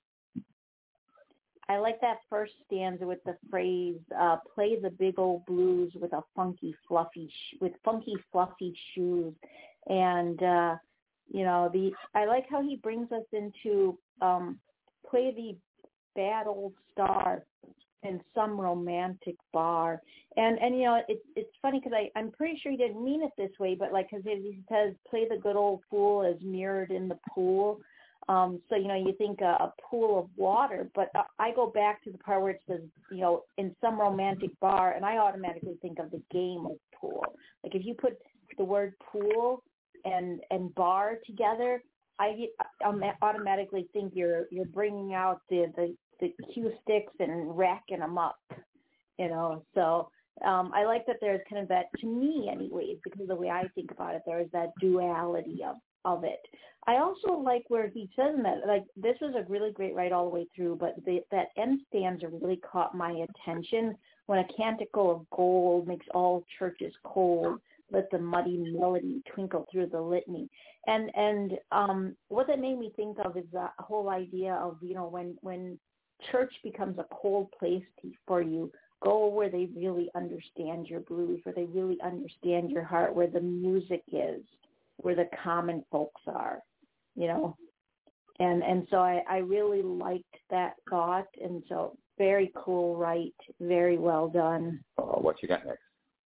I like that first stanza with the phrase, uh, play the big old blues with a funky, fluffy, sh- with funky, fluffy shoes. And, uh, you know, the I like how he brings us into um, play the bad old star in some romantic bar. And, and you know, it's it's funny because I'm pretty sure he didn't mean it this way, but like because he says, play the good old fool as mirrored in the pool. Um, so, you know, you think a, a pool of water, but uh, I go back to the part where it says, you know, in some romantic bar, and I automatically think of the game of pool. Like if you put the word pool and and bar together, I get, I automatically think you're you're bringing out the, the, the cue sticks and racking them up, you know. So um, I like that there's kind of that, to me anyways, because of the way I think about it, there is that duality of of it. I also like where he says in that, like, this was a really great write all the way through, but the, that end stanza really caught my attention. When a canticle of gold makes all churches cold, let the muddy melody twinkle through the litany. And and um, what that made me think of is that whole idea of, you know, when, when church becomes a cold place to, for you, go where they really understand your blues, where they really understand your heart, where the music is, where the common folks are, you know. And and so I, I really liked that thought, and so very cool, right? Very well done. Uh, what you got next?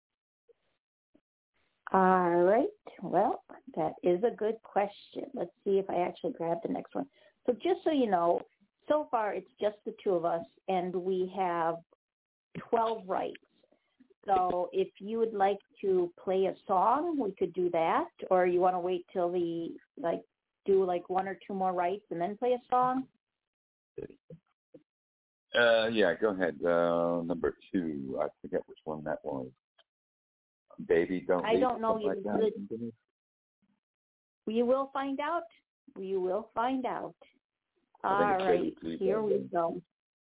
All right. Well, that is a good question. Let's see if I actually grab the next one. So just so you know, so far it's just the two of us, and we have twelve rights. So if you would like to play a song, we could do that, or you want to wait till the, like, do like one or two more rights and then play a song? Uh, yeah, go ahead. Uh, number two, I forget which one that was. Baby, don't I leave, don't know. You, like that. you will find out. You will find out. All right, Baby, here we go.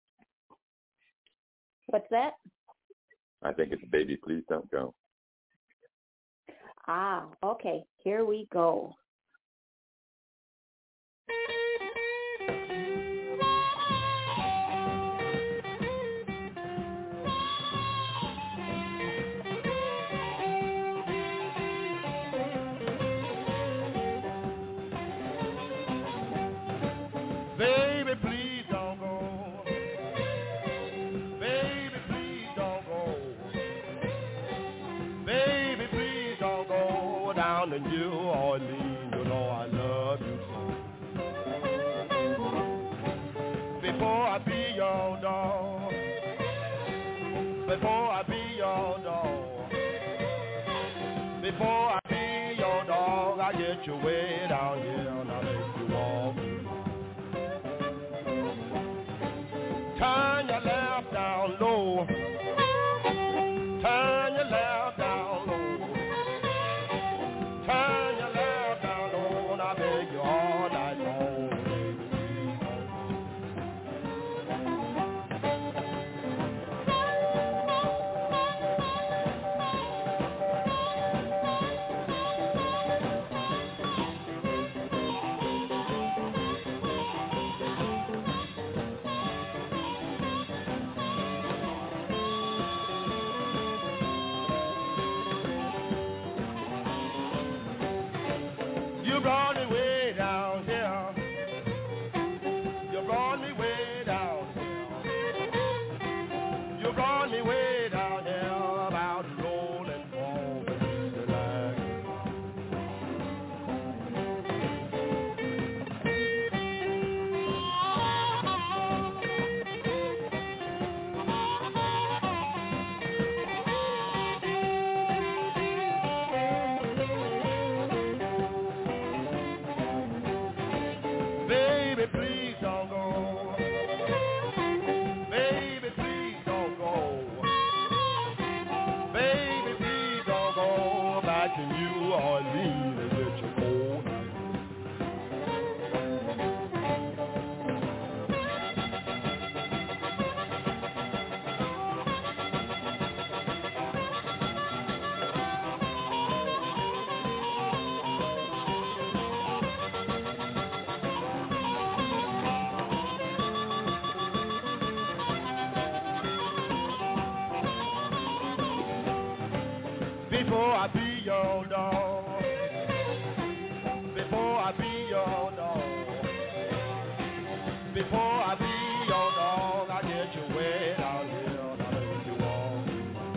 What's that? I think it's Baby, Please Don't Go. Ah, okay. Here we go. Baby, please don't go. Baby, please don't go. Baby, please don't go down to New Orleans. You know I love you so. Before I be your dog, before I be your dog, before I be your dog, I get you way down here and I make you walk. Turn your left down low. Turn your left down low. Turn your left down low, and I beg you all night long. You brought me way down here. You brought me way down here. You brought me way down here about rolling forward the line. New Orleans, get your cold. Before I be your dog, before I be your dog, before I be your dog, I get you wet out here, I make you walk.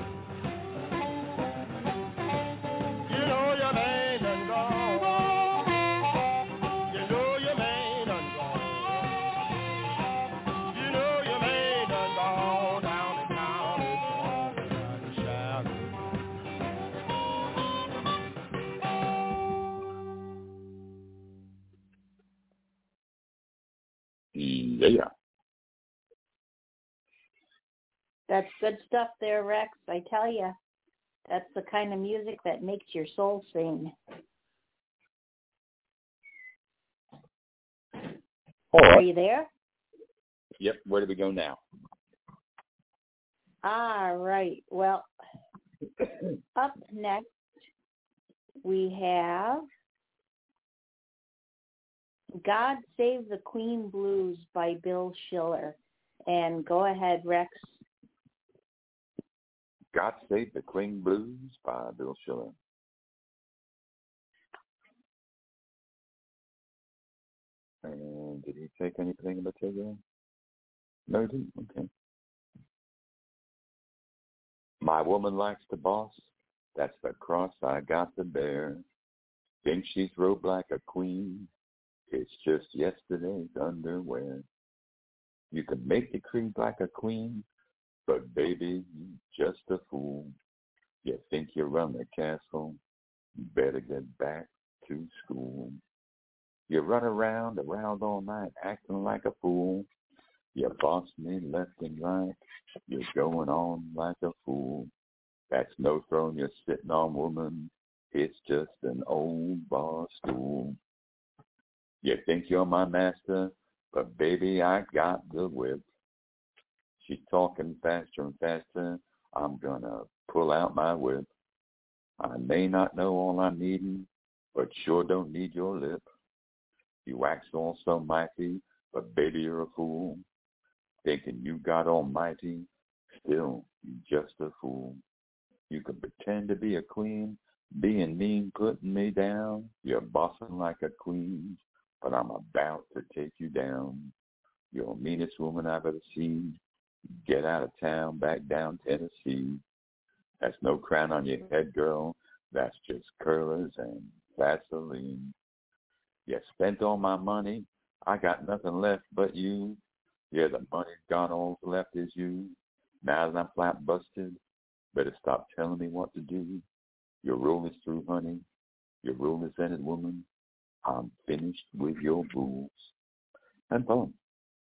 You know your man done gone, you know your man done gone, you know your man done gone down in town, it's all behind the shadow. Yeah. That's good stuff there, Rex. I tell you, that's the kind of music that makes your soul sing. All Are right. you there? Yep. Where do we go now? All right. Well, up next we have God Save the Queen Blues by Bill Schiller. And go ahead, Rex. God Save the Queen Blues by Bill Schiller. And did he take anything in particular? No, he didn't. Okay. My woman likes to boss. That's the cross I got to bear. Think she's robed like a queen. It's just yesterday's underwear. You can make the creed like a queen, but baby, you're just a fool. You think you run the castle, you better get back to school. You run around, around all night, acting like a fool. You boss me left and right, you're going on like a fool. That's no throne you're sitting on, woman. It's just an old bar stool. You think you're my master, but baby, I got the whip. She's talking faster and faster. I'm gonna pull out my whip. I may not know all I'm needing, but sure don't need your lip. You wax all so mighty, but baby, you're a fool. Thinking you got almighty, still you just a fool. You can pretend to be a queen, being mean, putting me down. You're bossing like a queen, but I'm about to take you down. You're the meanest woman I've ever seen. Get out of town, back down Tennessee. That's no crown on your head, girl. That's just curlers and Vaseline. You spent all my money. I got nothing left but you. Yeah, the money's gone, all's left is you. Now that I'm flat busted, better stop telling me what to do. Your roll is through, honey. Your roll is ended, woman. I'm finished with your rules. And boom.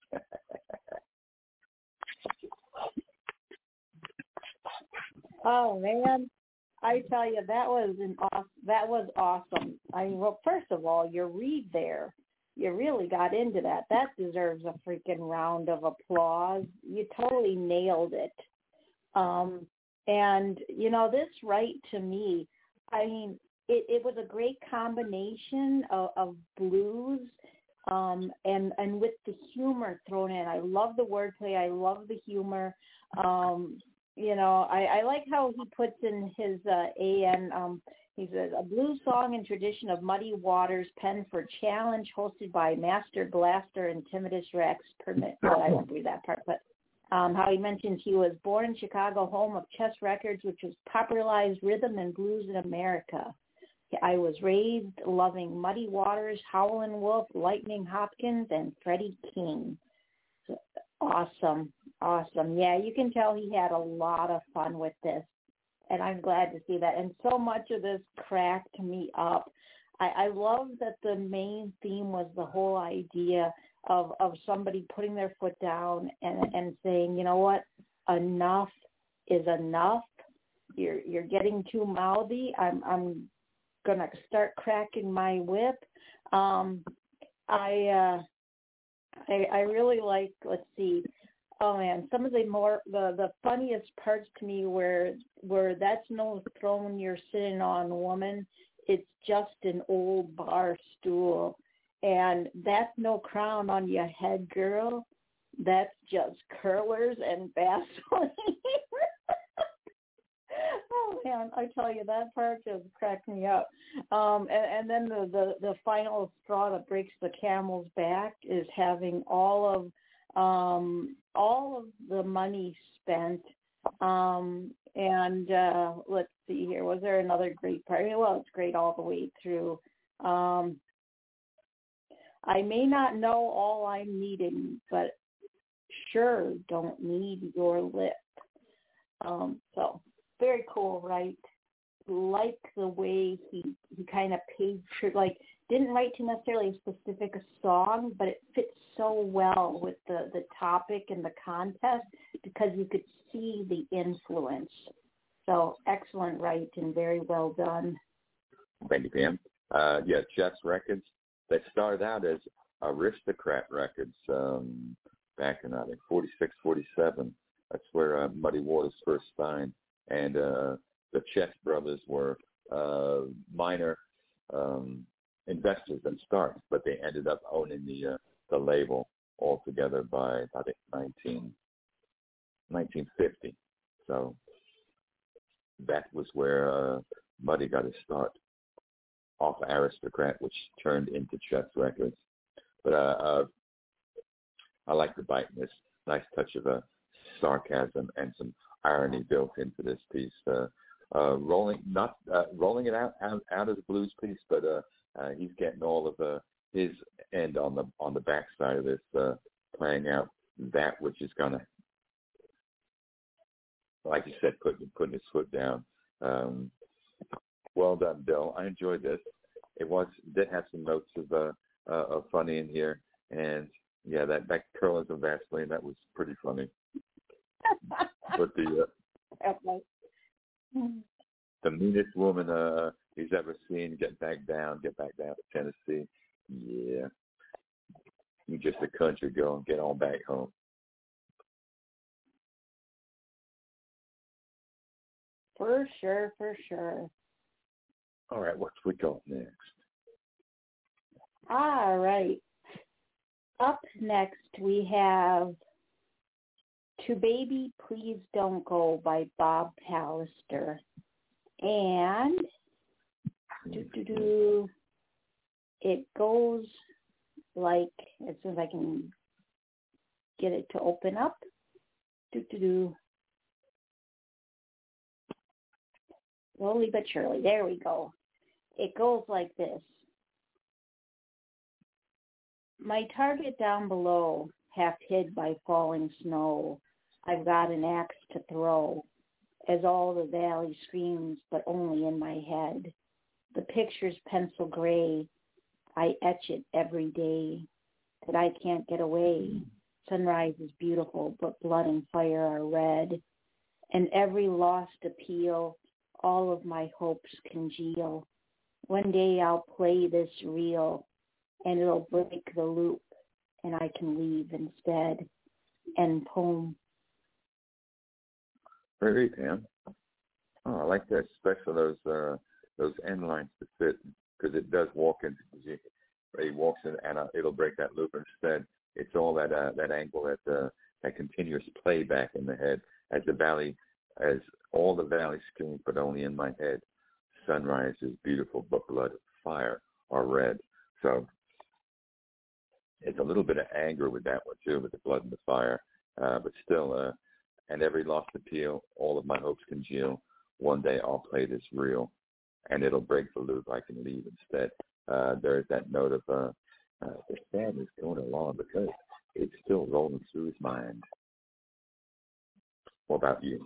Oh man, I tell you, that was an aw- that was awesome. I mean, well, first of all, your read there, you really got into that. That deserves a freaking round of applause. You totally nailed it. Um, and you know, this right to me, I mean, it, it was a great combination of, of blues. Um, and, and with the humor thrown in. I love the wordplay. I love the humor. Um, you know, I, I like how he puts in his uh, A N, um, he says, a blues song and tradition of Muddy Waters, penned for Challenge, hosted by Master Blaster and Timidus Rex. Permit, well, I won't read that part, but um, how he mentions he was born in Chicago, home of Chess Records, which was popularized rhythm and blues in America. I was raised loving Muddy Waters, Howlin' Wolf, Lightning Hopkins, and Freddie King. So, awesome, awesome. Yeah, you can tell he had a lot of fun with this, and I'm glad to see that. And so much of this cracked me up. I, I love that the main theme was the whole idea of, of somebody putting their foot down and, and saying, you know what, enough is enough. You're you're getting too mouthy. I'm I'm gonna start cracking my whip. Um, I, uh, I I really like. Let's see. Oh man, some of the more the, the funniest parts to me were where that's no throne you're sitting on, woman. It's just an old bar stool, and that's no crown on your head, girl. That's just curlers and Vaseline. Oh man, I tell you, that part just cracked me up. Um, and, and then the, the the final straw that breaks the camel's back is having all of um, all of the money spent. Um, and uh, let's see here, was there another great part? Well, it's great all the way through. Um, I may not know all I'm needing, but sure don't need your lip. Um, so very cool, right? Like the way he, he kind of paid tribute, like didn't write to necessarily a specific song, but it fits so well with the, the topic and the contest because you could see the influence. So excellent write and very well done. Thank you, Pam. Uh, yeah, Chess Records, they started out as Aristocrat Records um, back in, I think, forty-six, forty-seven. That's where uh, Muddy Waters first signed. And uh, the Chess brothers were uh, minor um, investors and start, but they ended up owning the uh, the label altogether by, I think, nineteen, nineteen fifty. So that was where uh, Muddy got his start off Aristocrat, which turned into Chess Records. But uh, uh, I like the bite in this. Nice touch of uh, sarcasm and some irony built into this piece. Uh, uh, rolling, not uh, rolling it out, out out of the blues piece, but uh, uh, he's getting all of uh, his end on the on the backside of this, uh, playing out that which is gonna, like you said, putting putting his foot down. Um, well done, Bill. I enjoyed this. It was did have some notes of uh, uh, of funny in here, and yeah, that that curlers of Vaseline, that was pretty funny. But the uh, the meanest woman uh, he's ever seen, get back down, get back down to Tennessee. Yeah, you just a country girl and get on back home. For sure, for sure. All right, what's we got next? All right. Up next, we have To Baby Please Don't Go by Bob Pallister. And doo-doo-doo, it goes like, as soon as I can get it to open up, doo-doo-doo. Slowly but surely, there we go. It goes like this. My target down below, half hid by falling snow, I've got an axe to throw, as all the valley screams, but only in my head. The picture's pencil gray, I etch it every day, that I can't get away. Sunrise is beautiful, but blood and fire are red, and every lost appeal, all of my hopes congeal. One day I'll play this reel, and it'll break the loop, and I can leave instead. End poem. Very Pam. Oh, I like that, especially those uh, those end lines to fit, because it does walk into he walks in and uh, it'll break that loop instead. It's all that uh, that angle, that uh, that continuous playback in the head as the valley, as all the valley screams, but only in my head. Sunrise is beautiful, but blood, fire are red. So it's a little bit of anger with that one too, with the blood and the fire, uh, but still, uh, and every lost appeal, all of my hopes congeal. One day I'll play this real, and it'll break the loop. I can leave instead. Uh, there's that note of uh, uh, the sadness going along because it's still rolling through his mind. What about you?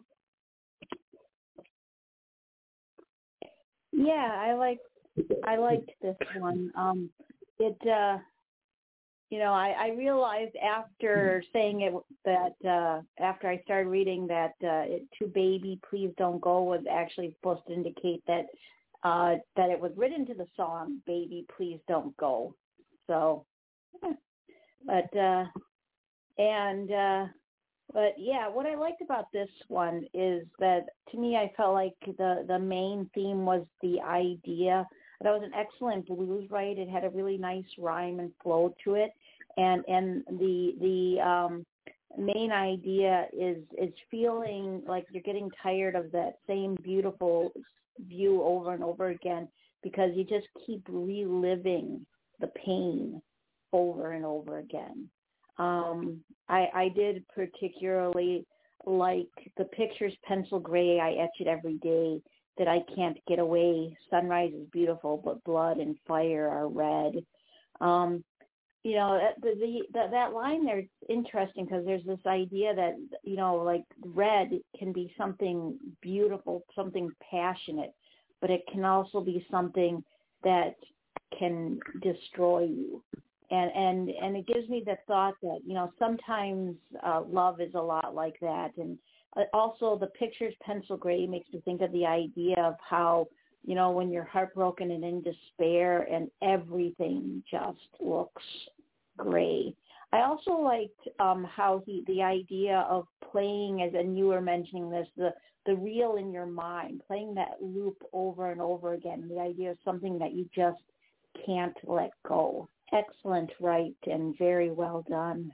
Yeah, I like I liked this one. Um, it uh, you know, I, I realized after saying it that uh, after I started reading that uh, it, To Baby Please Don't Go was actually supposed to indicate that uh, that it was written to the song "Baby, Please Don't Go." So, but uh, and uh, but yeah, what I liked about this one is that to me, I felt like the the main theme was the idea. That was an excellent blues, right? It had a really nice rhyme and flow to it, and and the the um, main idea is is feeling like you're getting tired of that same beautiful view over and over again because you just keep reliving the pain over and over again. Um, I, I did particularly like the pictures pencil gray. I etch it every day. That I can't get away. Sunrise is beautiful, but blood and fire are red. Um, you know, the, the, the, that line there is interesting because there's this idea that, you know, like red can be something beautiful, something passionate, but it can also be something that can destroy you. And, and, and it gives me the thought that, you know, sometimes uh, love is a lot like that. And uh, also the pictures pencil gray makes me think of the idea of how, you know, when you're heartbroken and in despair and everything just looks gray. I also liked um, how he, the idea of playing, as and you were mentioning this, the, the reel in your mind, playing that loop over and over again, the idea of something that you just can't let go. Excellent, right, and very well done.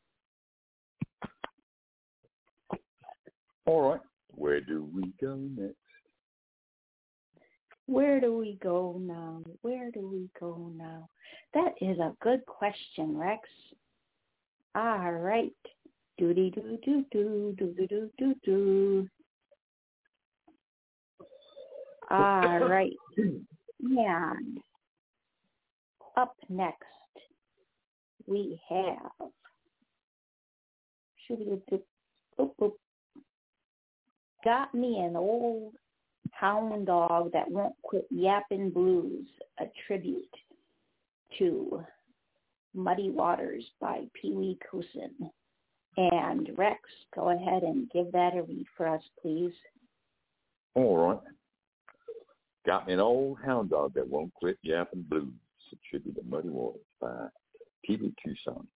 All right, where do we go next? Where do we go now? Where do we go now? That is a good question, Rex. All right. Doody doo doo doo doo doo doo doo doo. All right. And up next we have boop, boop. Got Me an Old Hound Dog That Won't Quit Yappin' Blues, a tribute to Muddy Waters by Pee Wee Cousin. And Rex, go ahead and give that a read for us, please. All right. Got Me an Old Hound Dog That Won't Quit Yappin' Blues, a tribute to Muddy Waters by Pee Wee Cousin.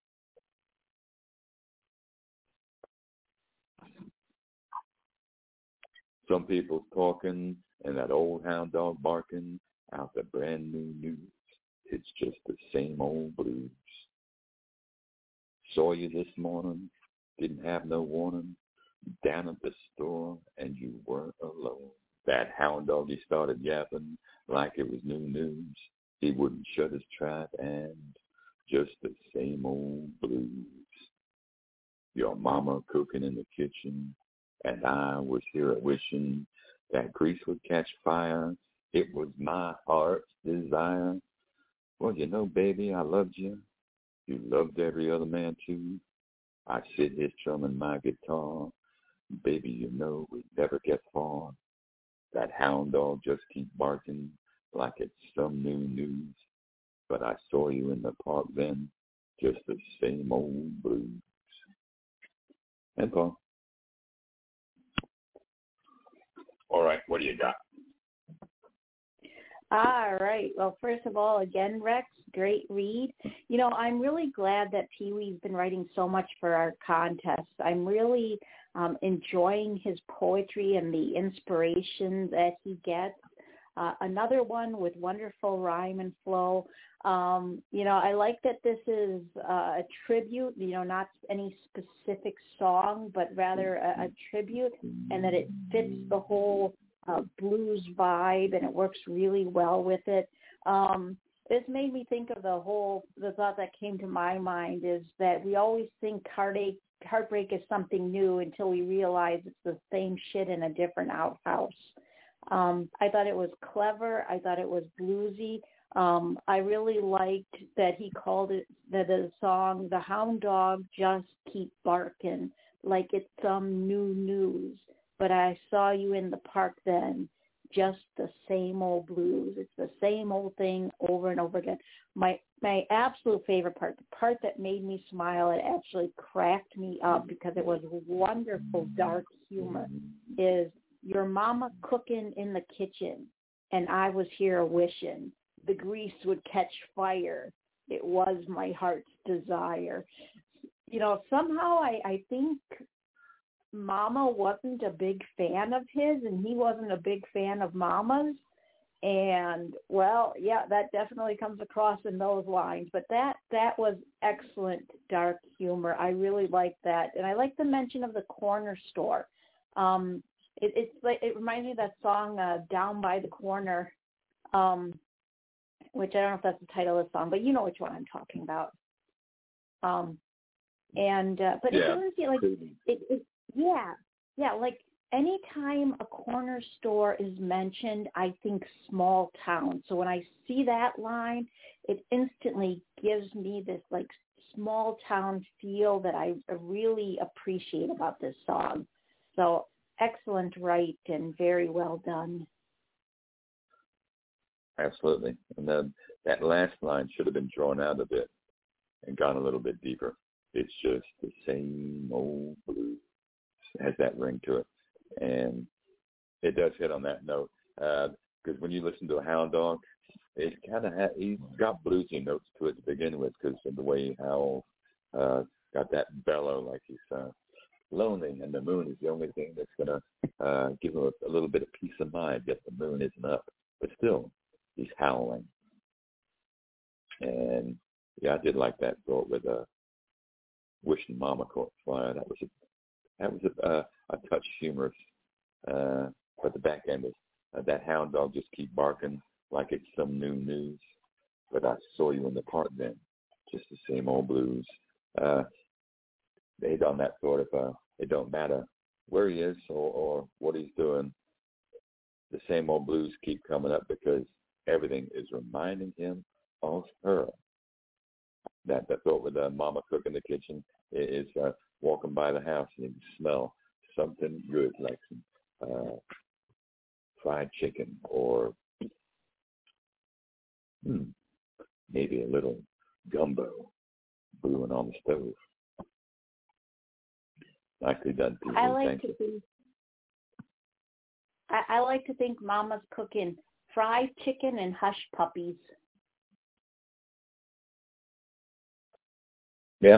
Some people talking and that old hound dog barking out the brand new news. It's just the same old blues. Saw you this morning, didn't have no warning, down at the store and you weren't alone. That hound dog, he started yapping like it was new news. He wouldn't shut his trap and just the same old blues. Your mama cooking in the kitchen, and I was here wishing that grease would catch fire. It was my heart's desire. Well, you know, baby, I loved you. You loved every other man, too. I sit here strumming my guitar. Baby, you know we never get far. That hound dog just keep barking like it's some new news. But I saw you in the park then, just the same old blues. And Paul. All right, what do you got? All right. Well, first of all, again, Rex, great read. You know, I'm really glad that Pee Wee's been writing so much for our contests. I'm really um, enjoying his poetry and the inspiration that he gets. Uh, another one with wonderful rhyme and flow. Um, you know, I like that this is uh, a tribute, you know, not any specific song, but rather a, a tribute, and that it fits the whole uh, blues vibe, and it works really well with it. Um, this made me think of the whole, the thought that came to my mind is that we always think heartache, heartbreak is something new until we realize it's the same shit in a different outhouse. Um, I thought it was clever. I thought it was bluesy. Um, I really liked that he called it the, the song, The Hound Dog Just Keep Barking, like it's some new news. But I saw you in the park then, just the same old blues. It's the same old thing over and over again. My my absolute favorite part, the part that made me smile, it actually cracked me up because it was wonderful dark humor, is your mama cooking in the kitchen and I was here a-wishing. The grease would catch fire. It was my heart's desire. You know, somehow I, I think Mama wasn't a big fan of his, and he wasn't a big fan of Mama's. And, well, yeah, that definitely comes across in those lines. But that, that was excellent dark humor. I really liked that. And I like the mention of the corner store. Um, it, it's like, it reminds me of that song, uh, Down by the Corner, um, which I don't know if that's the title of the song, but you know which one I'm talking about. Um, and, uh, but yeah. It doesn't feel like, it, it, yeah, yeah, like anytime a corner store is mentioned, I think small town. So when I see that line, it instantly gives me this like small town feel that I really appreciate about this song. So excellent write and very well done. Absolutely. And then that last line should have been drawn out a bit and gone a little bit deeper. It's just the same old blues. It has that ring to it. And it does hit on that note. Because uh, when you listen to a Hound Dog, it kind of ha- he's got bluesy notes to it to begin with because of the way he howls. Uh, got that bellow like he's uh, lonely, and the moon is the only thing that's going to uh, give him a, a little bit of peace of mind that the moon isn't up. But still, he's howling. And, yeah, I did like that thought with uh, Wishing Mama Caught Fire. That was a, that was a, uh, a touch humorous. Uh, but the back end is uh, that hound dog just keep barking like it's some new news. But I saw you in the park then. Just the same old blues. Uh, they done that sort of, uh, it don't matter where he is or, or what he's doing. The same old blues keep coming up because everything is reminding him of her. That that thought with uh, Mama Cook in the kitchen is uh, walking by the house and you can smell something good like some uh, fried chicken or hmm, maybe a little gumbo brewing on the stove. Nicely done, people. I like Thank to you. think. I, I like to think Mama's cooking fried chicken and hush puppies. Yeah.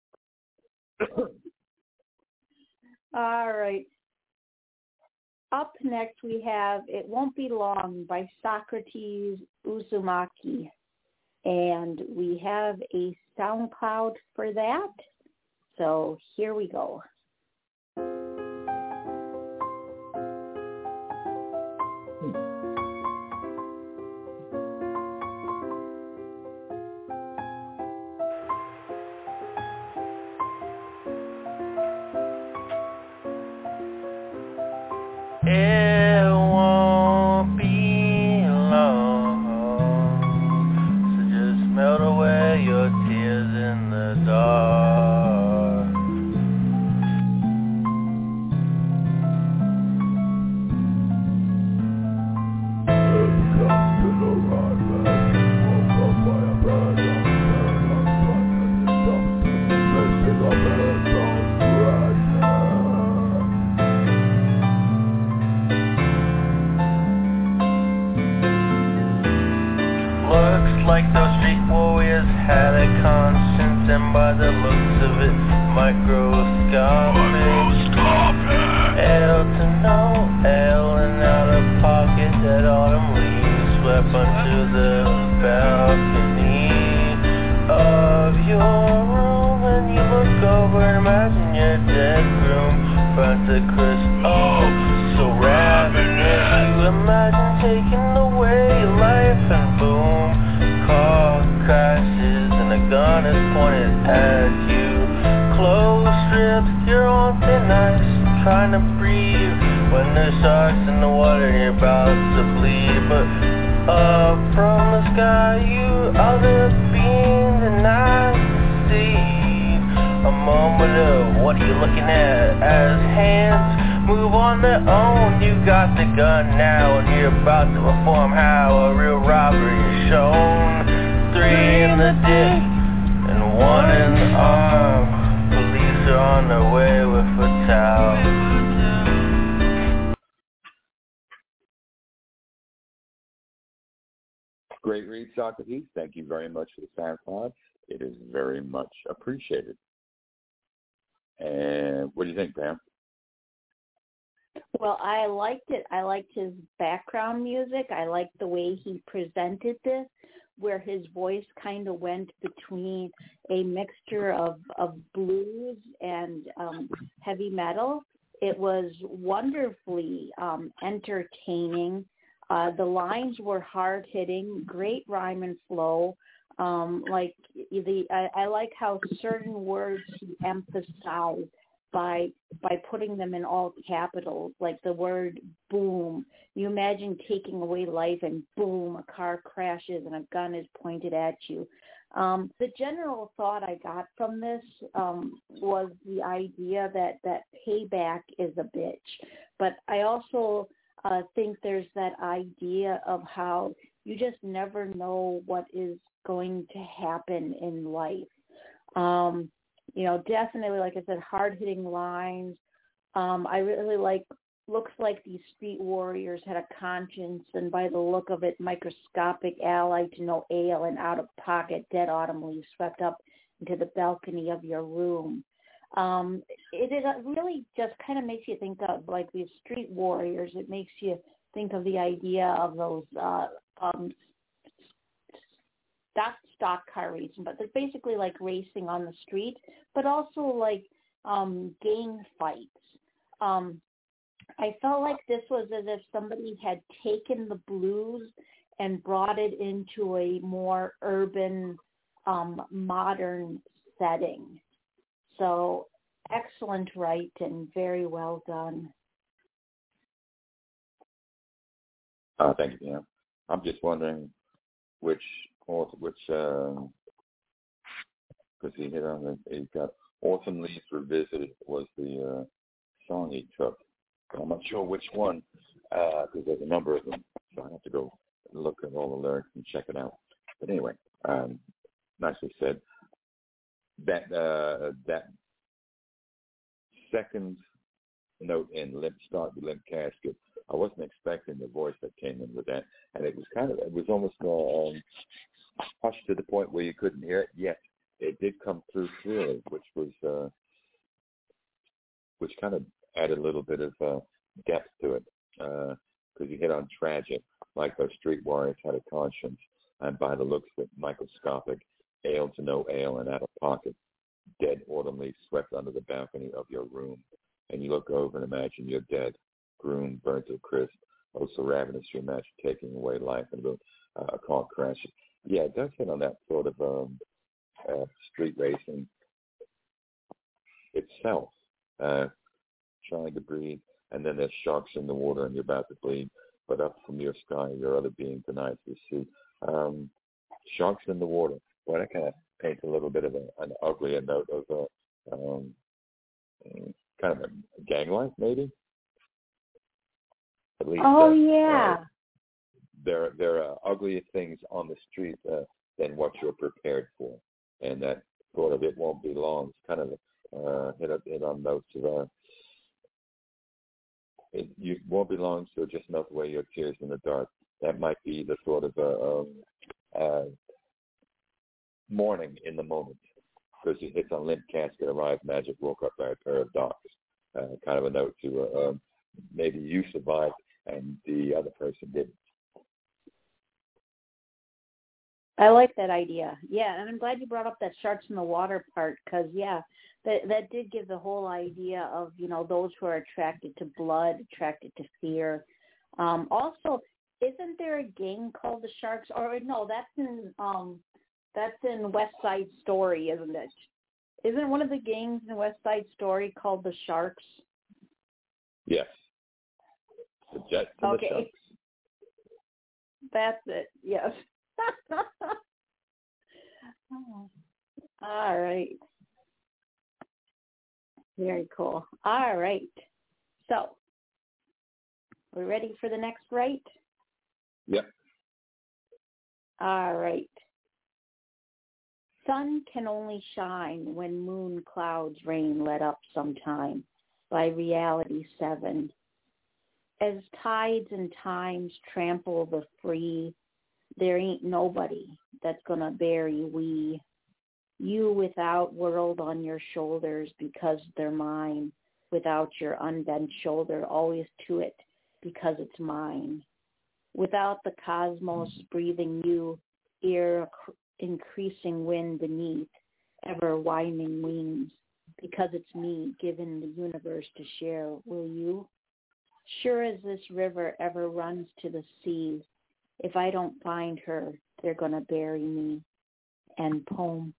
All right. Up next we have It Won't Be Long by Socrates Uzumaki. And we have a SoundCloud for that. So here we go. It won't be long, so just melt away your tears in the dark. Like those street warriors had a conscience, and by the looks of it, microscopic. L to no L and out of pocket, that autumn leaves swept onto the balcony of your room, and you look over and imagine your dead room burnt to crisp. Oh, so ravenous, you imagine taking away your life, and boom, car crashes and a gun is pointed at you. Clothes stripped, you're on thin ice, trying to breathe when there's sharks in the water and you're about to bleed. But up from the sky, you other beings and I see a moment of what are you looking at as hands move on their own. You got the gun now and you're about to perform how a real robbery is shown. Three in the dick and one in the arm. Police are on their way with a towel. Great read, Socrates. Thank you very much for the SoundCloud. It is very much appreciated. And what do you think, Pam? Well, I liked it. I liked his background music. I liked the way he presented this, where his voice kind of went between a mixture of, of blues and um, heavy metal. It was wonderfully um, entertaining. Uh, the lines were hard-hitting, great rhyme and flow. Um, like the, I, I like how certain words he emphasized by by putting them in all capitals, like the word boom. You imagine taking away life and boom, a car crashes and a gun is pointed at you. Um, the general thought I got from this um, was the idea that, that payback is a bitch. But I also uh, think there's that idea of how you just never know what is going to happen in life. Um, You know, definitely, like I said, hard-hitting lines. Um, I really like, looks like these street warriors had a conscience, and by the look of it, microscopic ally to no ale and out-of-pocket dead autumn leaves swept up into the balcony of your room. Um, it, it really just kind of makes you think of, like, these street warriors. It makes you think of the idea of those uh, um, stock, stock car racing, but they're basically like racing on the street, but also like um, gang fights. Um, I felt like this was as if somebody had taken the blues and brought it into a more urban, um, modern setting. So excellent writing, very well done. Uh, thank you, Pam. I'm just wondering which which because uh, he hit on the he got Autumn Leaves Revisited was the uh, song he took. But I'm not sure which one because uh, there's a number of them, so I have to go look at all the lyrics and check it out. But anyway, um, nicely said. That uh, that second note in Limp Start the Limp Casket, I wasn't expecting the voice that came in with that, and it was kind of it was almost um, hushed to the point where you couldn't hear it. Yet it did come through clearly, which was uh, which kind of added a little bit of uh, depth to it because uh, you hit on tragic, like those street warriors had a conscience, and by the looks of it, microscopic, ale to no ale and out of pocket, dead autumn leaves swept under the balcony of your room, and you look over and imagine you're dead, groomed, burnt to a crisp. Oh, so ravenous you imagine taking away life and uh, a car crash. Yeah, it does hit on that sort of um, uh, street racing itself, uh, trying to breathe, and then there's sharks in the water and you're about to bleed, but up from your sky, your other being denies the sea. Um, sharks in the water. Well, that kind of paints a little bit of a, an uglier note of a um, kind of a gang life, maybe. At least, oh uh, yeah. Uh, there, there are uglier things on the street uh, than what you're prepared for, and that sort of it won't be long. It's kind of uh, hit, up, hit on notes of uh, it, you won't be long, so just melt away your tears in the dark. That might be the sort of uh, um, uh, mourning in the moment, because it hits on Limp Casket, arrived, magic, woke up by a pair of dogs. Uh, kind of a note to uh, um, maybe you survived and the other person didn't. I like that idea. Yeah, and I'm glad you brought up that sharks in the water part because, yeah, that that did give the whole idea of, you know, those who are attracted to blood, attracted to fear. Um, also, isn't there a gang called the Sharks? Or no, that's in um, that's in West Side Story, isn't it? Isn't one of the gangs in West Side Story called the Sharks? Yes. The Jets and okay. the Sharks. That's it. Yes. Oh. All right. Very cool. All right. So, we ready for the next right? Yep. All right. Sun can only shine when moon clouds rain let up sometime by Reality seven. As tides and times trample the free, there ain't nobody that's going to bury we. You without world on your shoulders because they're mine, without your unbent shoulder always to it because it's mine. Without the cosmos breathing you, ear increasing wind beneath, ever winding wings, because it's me given the universe to share, will you? Sure as this river ever runs to the sea, if I don't find her, they're going to bury me. End poem.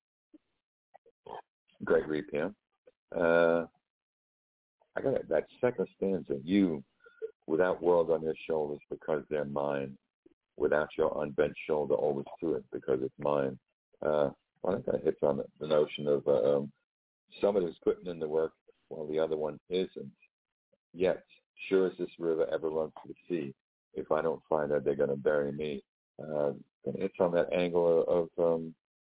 Great read, Pam. Uh, I got it. That second stanza, you without world on your shoulders because they're mine, without your unbent shoulder always to it because it's mine. Uh, I think that hits on the, the notion of uh, um, somebody who's putting in the work while the other one isn't. Yet, sure as this river ever runs to the sea, if I don't find her, they're going to bury me. Uh, and it's on that angle of, of um,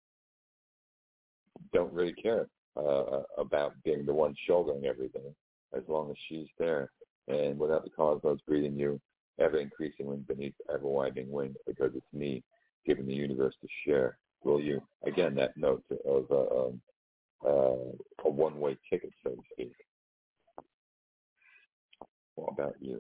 don't really care uh, about being the one shouldering everything as long as she's there. And without the cosmos breathing you, ever increasing wind beneath ever widening wing, because it's me giving the universe to share. Will you? Again, that note of uh, um, uh, a one-way ticket, so to speak. What about you?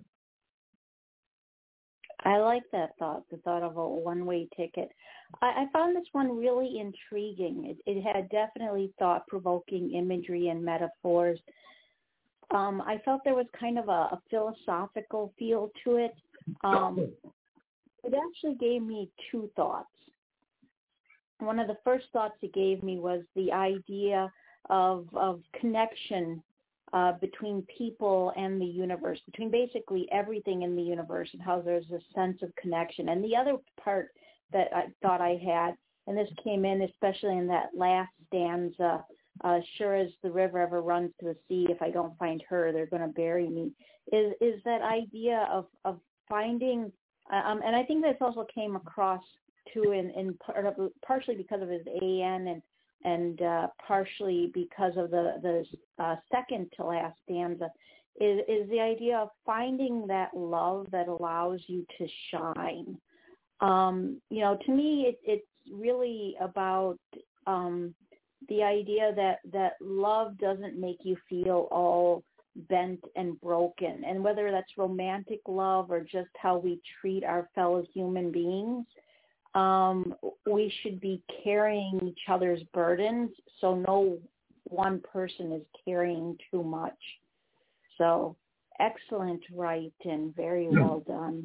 I like that thought, the thought of a one-way ticket. I, I found this one really intriguing. It, it had definitely thought-provoking imagery and metaphors. Um, I felt there was kind of a, a philosophical feel to it. Um, it actually gave me two thoughts. One of the first thoughts it gave me was the idea of, of connection Uh, between people and the universe, between basically everything in the universe, and how there's a sense of connection. And the other part that I thought I had, and this came in especially in that last stanza, uh, sure as the river ever runs to the sea, if I don't find her, they're going to bury me, is is that idea of, of finding, um, and I think this also came across too in, in part of, partially because of his A N and and uh, partially because of the, the uh, second to last stanza, is, is the idea of finding that love that allows you to shine. Um, you know, to me, it, it's really about um, the idea that, that love doesn't make you feel all bent and broken. And whether that's romantic love or just how we treat our fellow human beings, Um, we should be carrying each other's burdens, so no one person is carrying too much. So excellent right and very well done.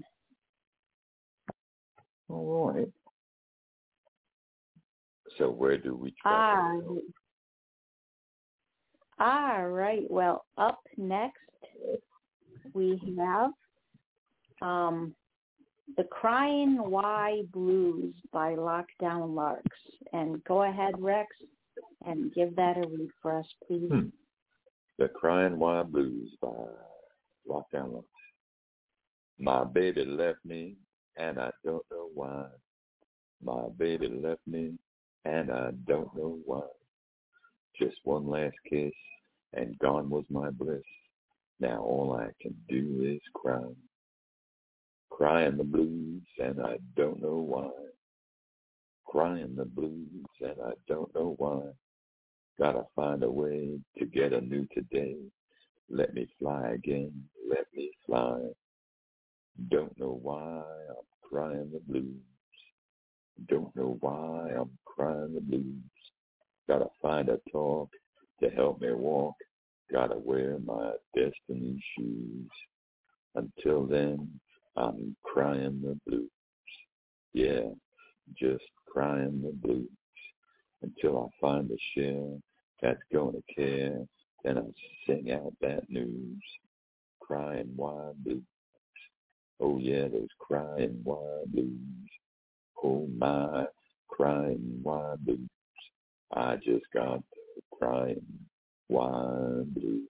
All right. So where do we try Ah, to go? all right. Well, up next we have um, The Crying Why Blues by Lockdown Larks. And go ahead, Rex, and give that a read for us, please. Hmm. The Crying Why Blues by Lockdown Larks. My baby left me, and I don't know why. My baby left me, and I don't know why. Just one last kiss, and gone was my bliss. Now all I can do is cry. Crying the blues, and I don't know why. Crying the blues, and I don't know why. Gotta find a way to get a new today. Let me fly again, let me fly. Don't know why I'm crying the blues. Don't know why I'm crying the blues. Gotta find a talk to help me walk. Gotta wear my destiny shoes. Until then, I'm crying the blues. Yeah, just crying the blues. Until I find a share that's gonna care, then I sing out that news. Crying why blues. Oh yeah, those crying why blues. Oh my, crying why blues. I just got the crying why blues.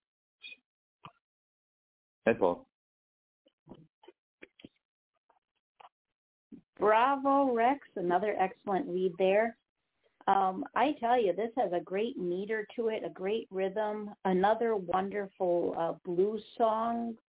And Paul. Bravo, Rex. Another excellent read there. Um, I tell you, this has a great meter to it, a great rhythm, another wonderful uh, blues song.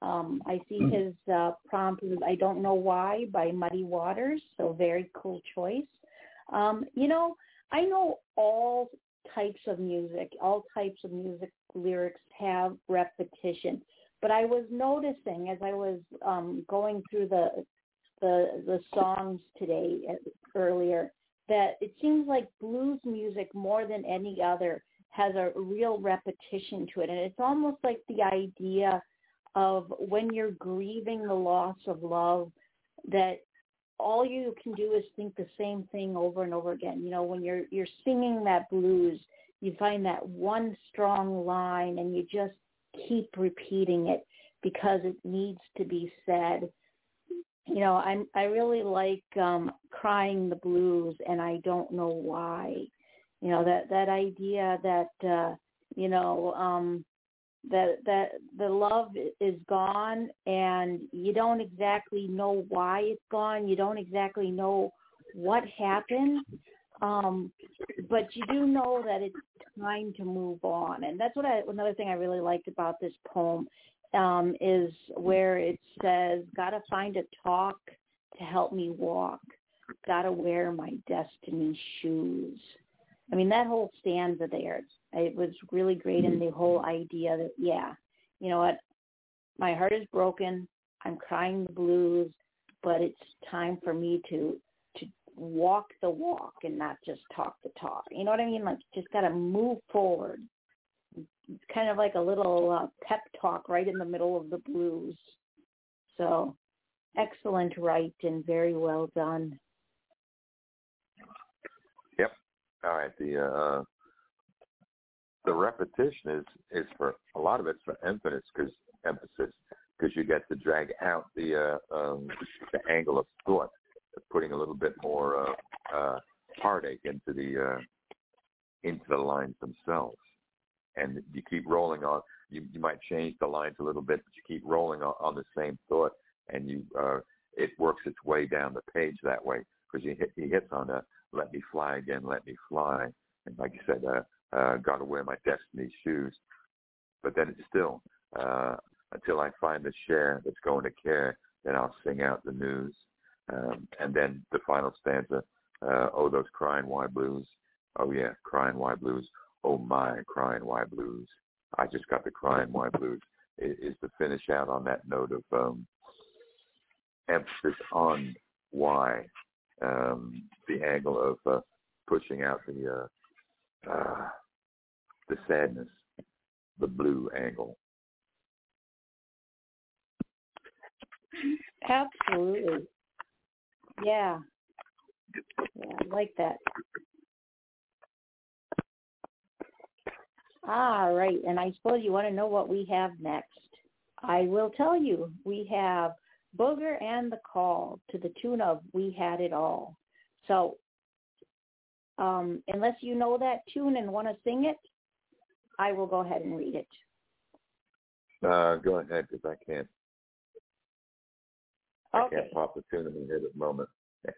Um, I see his uh, prompt is I Don't Know Why by Muddy Waters, so very cool choice. Um, you know, I know all types of music, all types of music lyrics have repetition, but I was noticing as I was um, going through the, the the songs today earlier that it seems like blues music more than any other has a real repetition to it, and it's almost like the idea of when you're grieving the loss of love, that all you can do is think the same thing over and over again. You know, when you're you're singing that blues, you find that one strong line and you just keep repeating it because it needs to be said. You know, I'm I really like um, Crying the Blues, and I Don't Know Why. You know, that that idea that uh, you know. Um, that that the love is gone and you don't exactly know why it's gone. You don't exactly know what happened, um, but you do know that it's time to move on. And that's what I, another thing I really liked about this poem um, is where it says, gotta find a talk to help me walk, gotta wear my destiny's shoes. I mean, that whole stanza there, it was really great in the whole idea that, yeah, you know what, my heart is broken, I'm crying the blues, but it's time for me to to walk the walk and not just talk the talk. You know what I mean? Like, just got to move forward. It's kind of like a little uh, pep talk right in the middle of the blues. So, excellent write and very well done. Yep. All right. The uh, the repetition is, is for a lot of it's for emphasis because emphasis because you get to drag out the uh, um, the angle of thought, putting a little bit more uh, uh, heartache into the uh, into the lines themselves, and you keep rolling on. You you might change the lines a little bit, but you keep rolling on, on the same thought, and you uh, it works its way down the page that way because you hit he hits on a let me fly again, let me fly, and like you said, uh, uh, gotta wear my destiny's shoes, but then it's still. Uh, Until I find the share that's going to care, then I'll sing out the news. Um, and then the final stanza, uh, oh, those crying why blues. Oh, yeah, crying why blues. Oh, my crying why blues. I just got the crying why blues. It is to finish out on that note of um, emphasis on why, um, the angle of uh, pushing out the uh, uh, the sadness, the blue angle. Absolutely. Yeah. Yeah, I like that. All right. And I suppose you want to know what we have next. I will tell you. We have Booger and the Call to the tune of We Had It All. So um, unless you know that tune and want to sing it, I will go ahead and read it. Uh, go ahead, because I can't. I Okay. can't pop the tune in my head at the moment.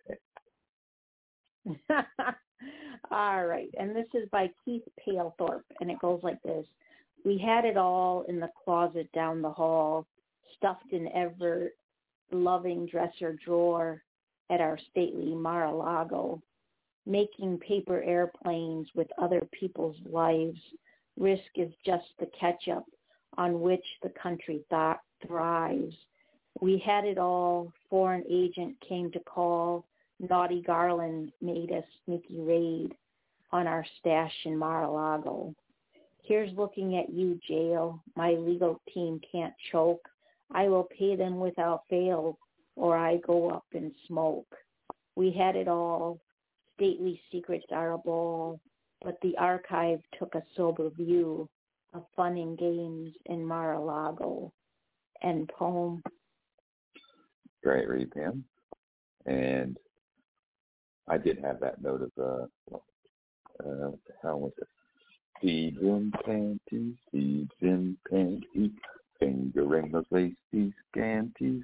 All right. And this is by Keith Palethorpe, and it goes like this. We had it all in the closet down the hall, stuffed in ever-loving dresser drawer at our stately Mar-a-Lago, making paper airplanes with other people's lives. Risk is just the ketchup on which the country th- thrives. We had it all. Foreign agent came to call. Naughty Garland made a sneaky raid on our stash in Mar-a-Lago. Here's looking at you, jail. My legal team can't choke. I will pay them without fail, or I go up in smoke. We had it all. Stately secrets are a ball, but the archive took a sober view of fun and games in Mar-a-Lago. End poem. Great read, Pam. And I did have that note of, uh, uh, what the hell was it? Seeds in panties, seeds in panties, fingering those lacy scanties.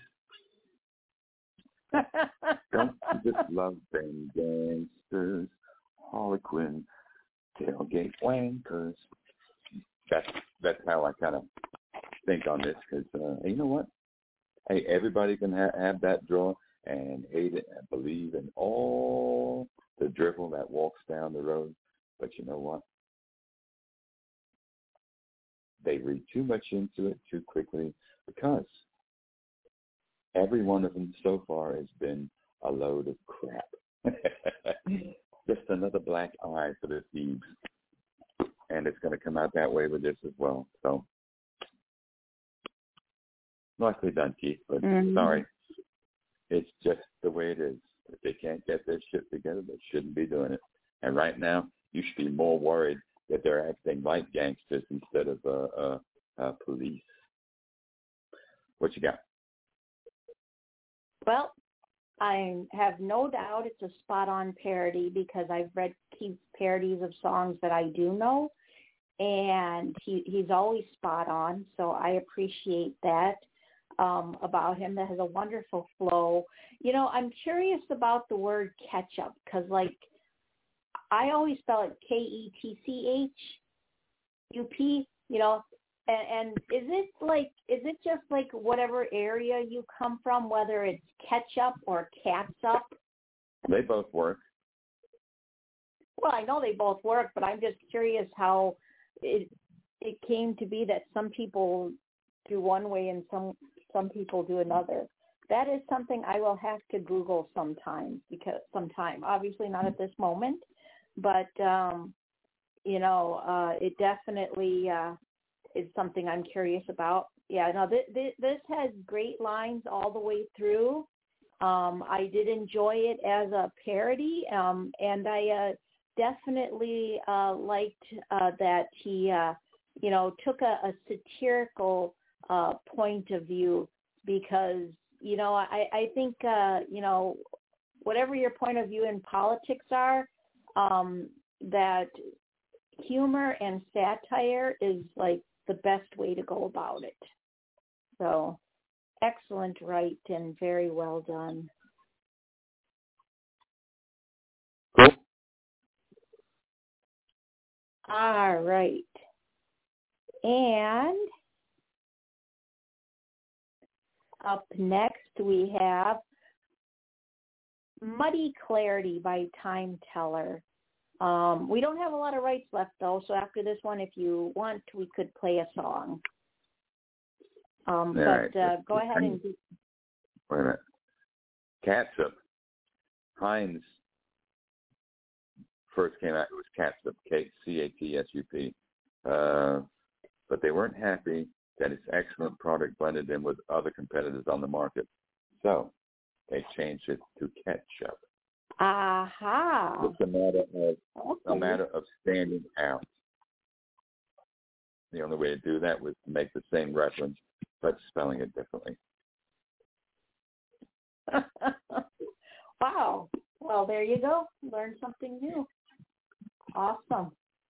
Don't you just love them gangsters, Harlequin, tailgate wankers. That's, that's how I kind of think on this, because uh, you know what? Hey, everybody can ha- have that joy and hate it and believe in all the drivel that walks down the road. But you know what? They read too much into it too quickly because every one of them so far has been a load of crap. Just another black eye for the thieves. And it's going to come out that way with this as well. So, nicely done, Keith, but mm-hmm. sorry. It's just the way it is. If they can't get their shit together, they shouldn't be doing it. And right now, you should be more worried that they're acting like gangsters instead of uh, uh, uh, police. What you got? Well, I have no doubt it's a spot-on parody because I've read Keith's parodies of songs that I do know, and he, he's always spot on, so I appreciate that um, about him. That has a wonderful flow. You know, I'm curious about the word ketchup because, like, I always spell it K E T C H U P, you know, and, and is it like, is it just like whatever area you come from, whether it's ketchup or catsup? They both work. Well, I know they both work, but I'm just curious how it it came to be that some people do one way and some some people do another. That is something I will have to Google sometime because sometime, obviously not at this moment, but um, you know, uh, it definitely uh, is something I'm curious about. Yeah, no, th- th- this has great lines all the way through. Um, I did enjoy it as a parody, um, and I uh, definitely uh, liked uh, that he, uh, you know, took a, a satirical uh, point of view because, you know, I, I think, uh, you know, whatever your point of view in politics are, um, that humor and satire is like the best way to go about it. So excellent write and very well done. Cool. All right. And up next we have Muddy Clarity by Time Teller. Um, we don't have a lot of rights left, though, so after this one, if you want, we could play a song. Um, but right. uh, go ahead and... Do... Wait a minute. Catsup. Heinz first came out, it was Catsup, K C A T S U P. Uh, but they weren't happy that its excellent product blended in with other competitors on the market. So they changed it to Ketchup. Aha. It's a matter of okay. a matter of standing out. The only way to do that was to make the same reference, but spelling it differently. Wow. Well, there you go. Learn something new. Awesome.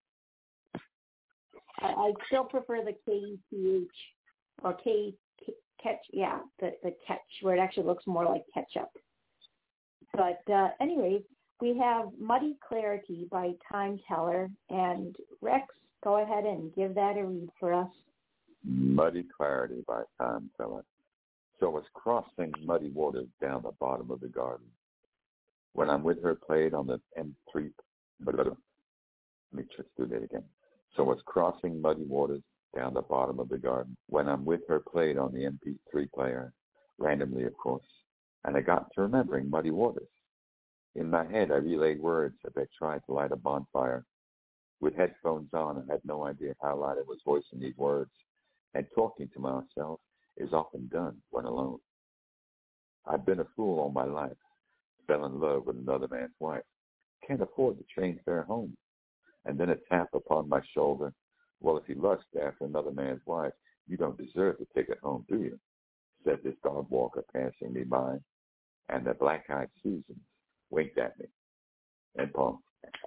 I, I still prefer the K E T H or K, K catch. Yeah, the the catch where it actually looks more like ketchup. But uh, anyways, we have Muddy Clarity by Time Teller. And Rex, go ahead and give that a read for us. Muddy Clarity by Time Teller. So I was crossing muddy waters down the bottom of the garden. When I'm with her played on the M three. Let me just do that again. So I was crossing muddy waters down the bottom of the garden. When I'm with her played on the M P three player, randomly, of course. And I got to remembering muddy waters. In my head, I relayed words as I tried to light a bonfire. With headphones on, I had no idea how loud I was voicing these words. And talking to myself is often done when alone. I've been a fool all my life. Fell in love with another man's wife. Can't afford to change their home. And then a tap upon my shoulder. Well, if you lust after another man's wife, you don't deserve to take it home, do you? Said this dog walker passing me by. And the black-eyed Susans winked at me and Paul.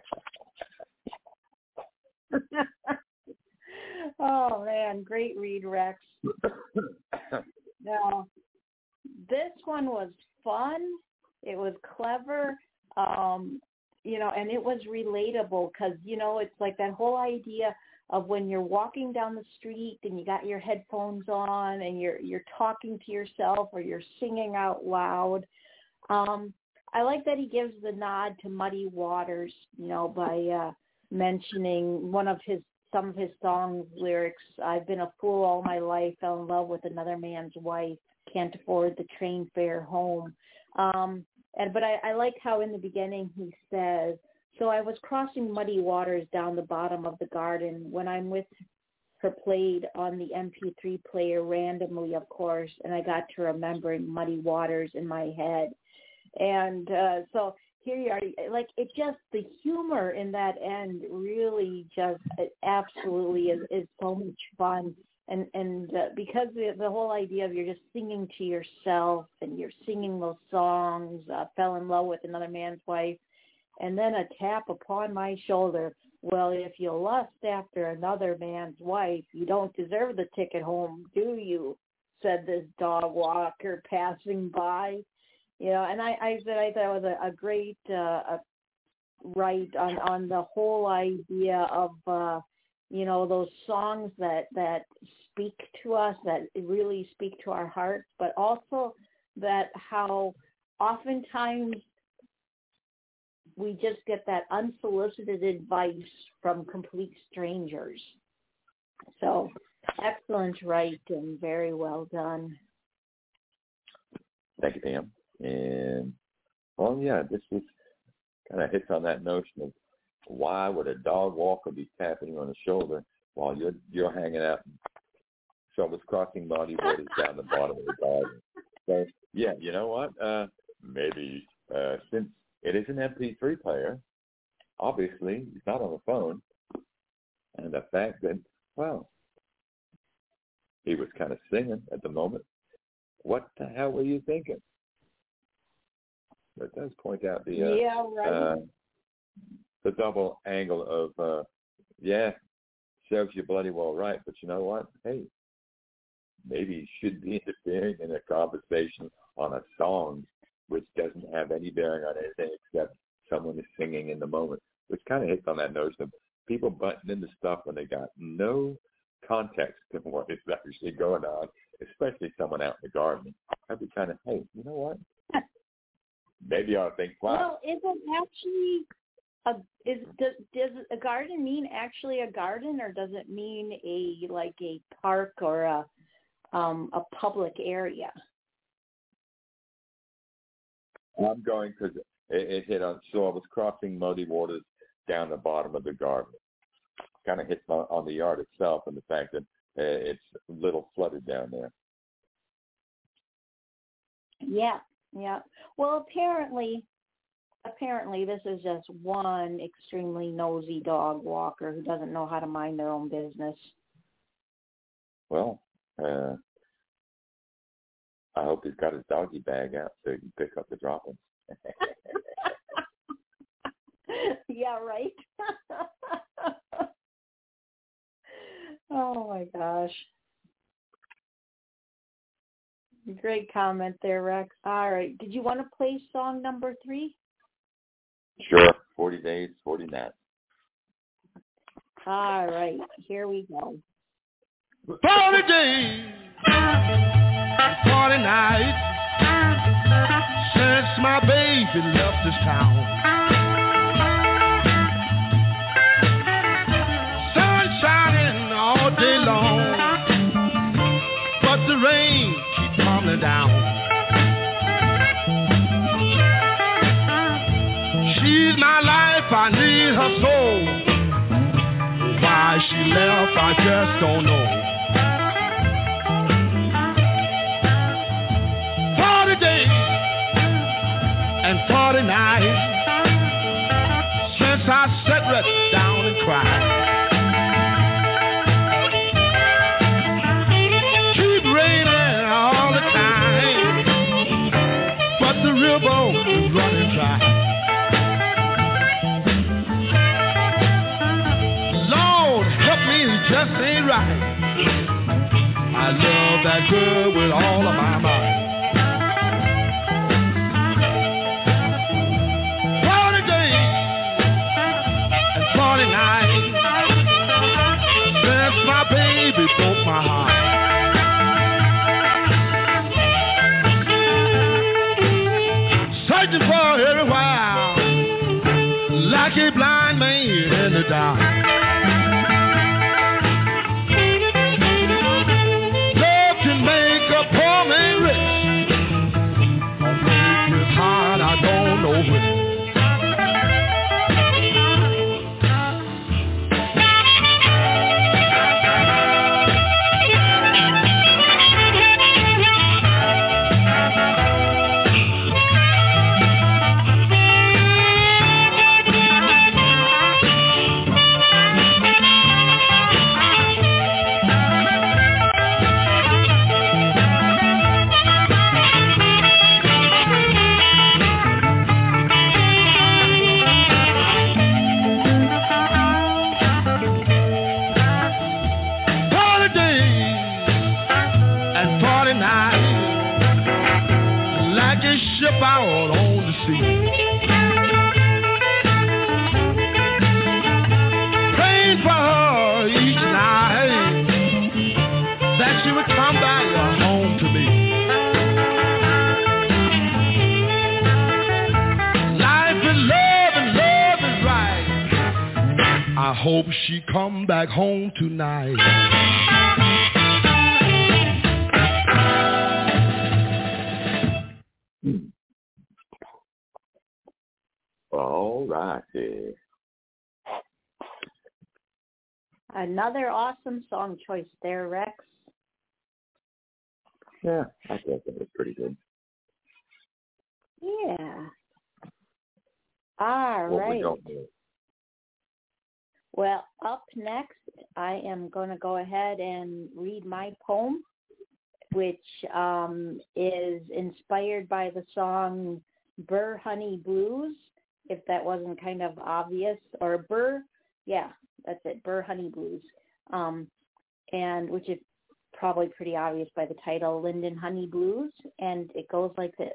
Oh, man, great read, Rex. Now, this one was fun. It was clever, um, you know, and it was relatable because, you know, it's like that whole idea of when you're walking down the street and you got your headphones on and you're you're talking to yourself or you're singing out loud. Um, I like that he gives the nod to Muddy Waters, you know, by uh, mentioning one of his some of his song lyrics. I've been a fool all my life, fell in love with another man's wife, can't afford the train fare home. Um, and but I, I like how in the beginning he says, so I was crossing muddy waters down the bottom of the garden when I'm with her played on the M P three player randomly, of course, and I got to remembering muddy waters in my head. And uh, so here you are, like it just, the humor in that end really just it absolutely is, is so much fun. And and uh, because the, the whole idea of you're just singing to yourself and you're singing those songs, uh, fell in love with another man's wife, and then a tap upon my shoulder. Well, if you lust after another man's wife, you don't deserve the ticket home, do you? Said this dog walker passing by. You know, and I, I said I thought it was a, a great uh, a right on, on the whole idea of, uh, you know, those songs that, that speak to us, that really speak to our hearts, but also that how oftentimes we just get that unsolicited advice from complete strangers. So excellent writing, very well done. Thank you, Pam. And, well, yeah, this is kind of hits on that notion of why would a dog walker be tapping you on the shoulder while you're you're hanging out and shoulders crossing muddy waters down the bottom of the garden. So, yeah, you know what? Uh, maybe uh, since it is an M P three player, obviously he's not on the phone, and the fact that, well, he was kind of singing at the moment. What the hell were you thinking? It does point out the uh, yeah, right. uh, the double angle of, uh, yeah, serves you bloody well right, but you know what? Hey, maybe you should be interfering in a conversation on a song which doesn't have any bearing on anything except someone is singing in the moment, which kind of hits on that notion of people butting into stuff when they got no context to what is actually going on, especially someone out in the garden. I'd be kind of, hey, you know what? Maybe I ought to think twice. Well, is it actually a is does, does a garden mean actually a garden, or does it mean a like a park or a um, a public area? I'm going because it, it hit on. So I was crossing muddy waters down the bottom of the garden. Kind of hits on, on the yard itself and the fact that uh, it's a little flooded down there. Yeah. Yeah. Well, apparently, apparently this is just one extremely nosy dog walker who doesn't know how to mind their own business. Well, uh, I hope he's got his doggy bag out so he can pick up the droppings. Yeah, right. Oh my gosh. Great comment there, Rex. All right. Did you want to play song number three? Sure. forty days, forty nights. All right. Here we go. forty days, forty nights since my baby left this town. Sun shining all day long, but the rain tumbling down. She's my life, I need her so. Why she left, I just don't know. Forty days and forty nights since I sat right down and cried. The river is running dry. Lord, help me, it just ain't right. I love that girl with all of my might. Forty days and forty nights like a blind man in the dark. Love can make a poor man rich, or make his heart, I don't know which. Out on the sea, praying for her each night that she would come back home to me. Life is love and love is right. I hope she come back home tonight. All right. Another awesome song choice there, Rex. Yeah, I thought that was pretty good. Yeah. All what right. We don't do? Well, up next, I am going to go ahead and read my poem, which um, is inspired by the song Burr Honey Blues, if that wasn't kind of obvious, or Burr, yeah, that's it, Burr Honey Blues, um, and which is probably pretty obvious by the title, Linden Honey Blues, and it goes like this.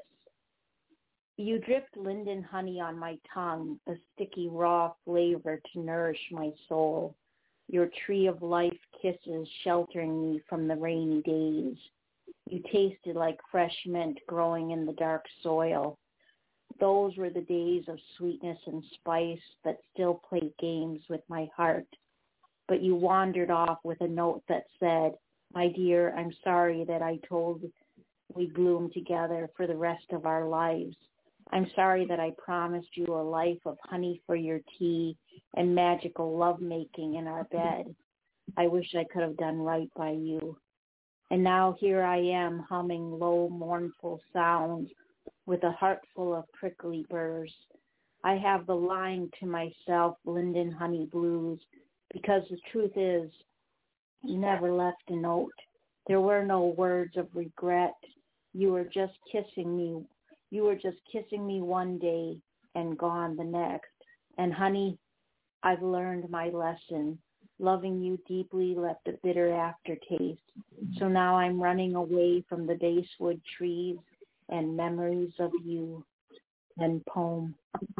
You dripped linden honey on my tongue, a sticky raw flavor to nourish my soul, your tree of life kisses sheltering me from the rainy days. You tasted like fresh mint growing in the dark soil. Those were the days of sweetness and spice that still played games with my heart. But you wandered off with a note that said, my dear, I'm sorry that I told we bloom together for the rest of our lives. I'm sorry that I promised you a life of honey for your tea and magical lovemaking in our bed. I wish I could have done right by you. And now here I am humming low, mournful sounds with a heart full of prickly burrs. I have the line to myself, Linden Honey Blues, because the truth is, you never left a note. There were no words of regret. You were just kissing me. You were just kissing me one day and gone the next. And honey, I've learned my lesson. Loving you deeply left a bitter aftertaste. So now I'm running away from the basswood trees and memories of you. And poem.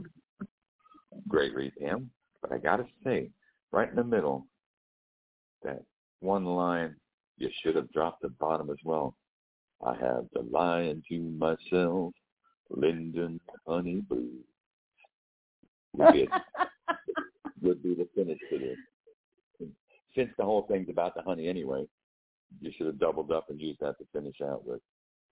Great read, Pam. But I got to say, right in the middle, that one line, you should have dropped the bottom as well. I have the lion to myself, Linden Honey Blues. Would be, would be the finish to this. Since the whole thing's about the honey anyway, you should have doubled up and used that to finish out with.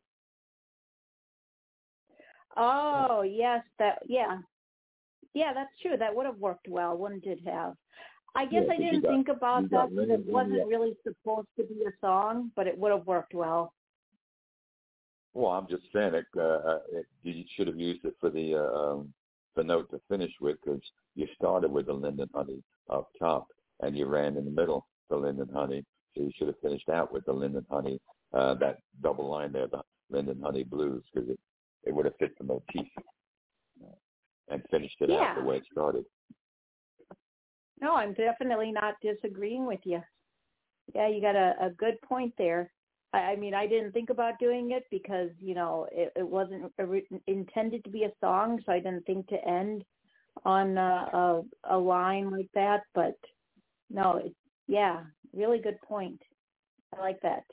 Oh, yes, that, yeah. Yeah, that's true. That would have worked well, wouldn't it have? I guess Yeah, I didn't got, think about that because it wasn't yeah. really supposed to be a song, but it would have worked well. Well, I'm just saying it, uh, it, you should have used it for the uh, um, the note to finish with, because you started with the linden honey up top and you ran in the middle, the linden honey. So you should have finished out with the linden honey, uh, that double line there, the linden honey blues, because it, it would have fit the motif uh, and finished it Yeah. out the way it started. No, I'm definitely not disagreeing with you. Yeah, you got a, a good point there. I, I mean, I didn't think about doing it because, you know, it, it wasn't a, intended to be a song, so I didn't think to end on a, a, a line like that. But, no, it, yeah, really good point. I like that.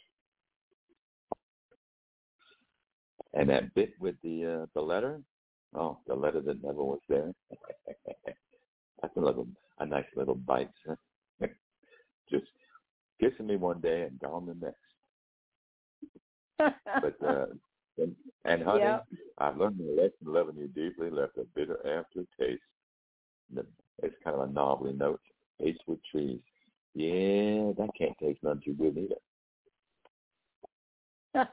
And that bit with the uh, the letter, oh, the letter that never was there. a little, a nice little bite. Just kissing me one day and gone the next. But uh, and, and honey, yep. I've learned my lesson. Loving you deeply left a bitter aftertaste. It's kind of a novelty note. Taste with trees. Yeah, that can't taste none too good either.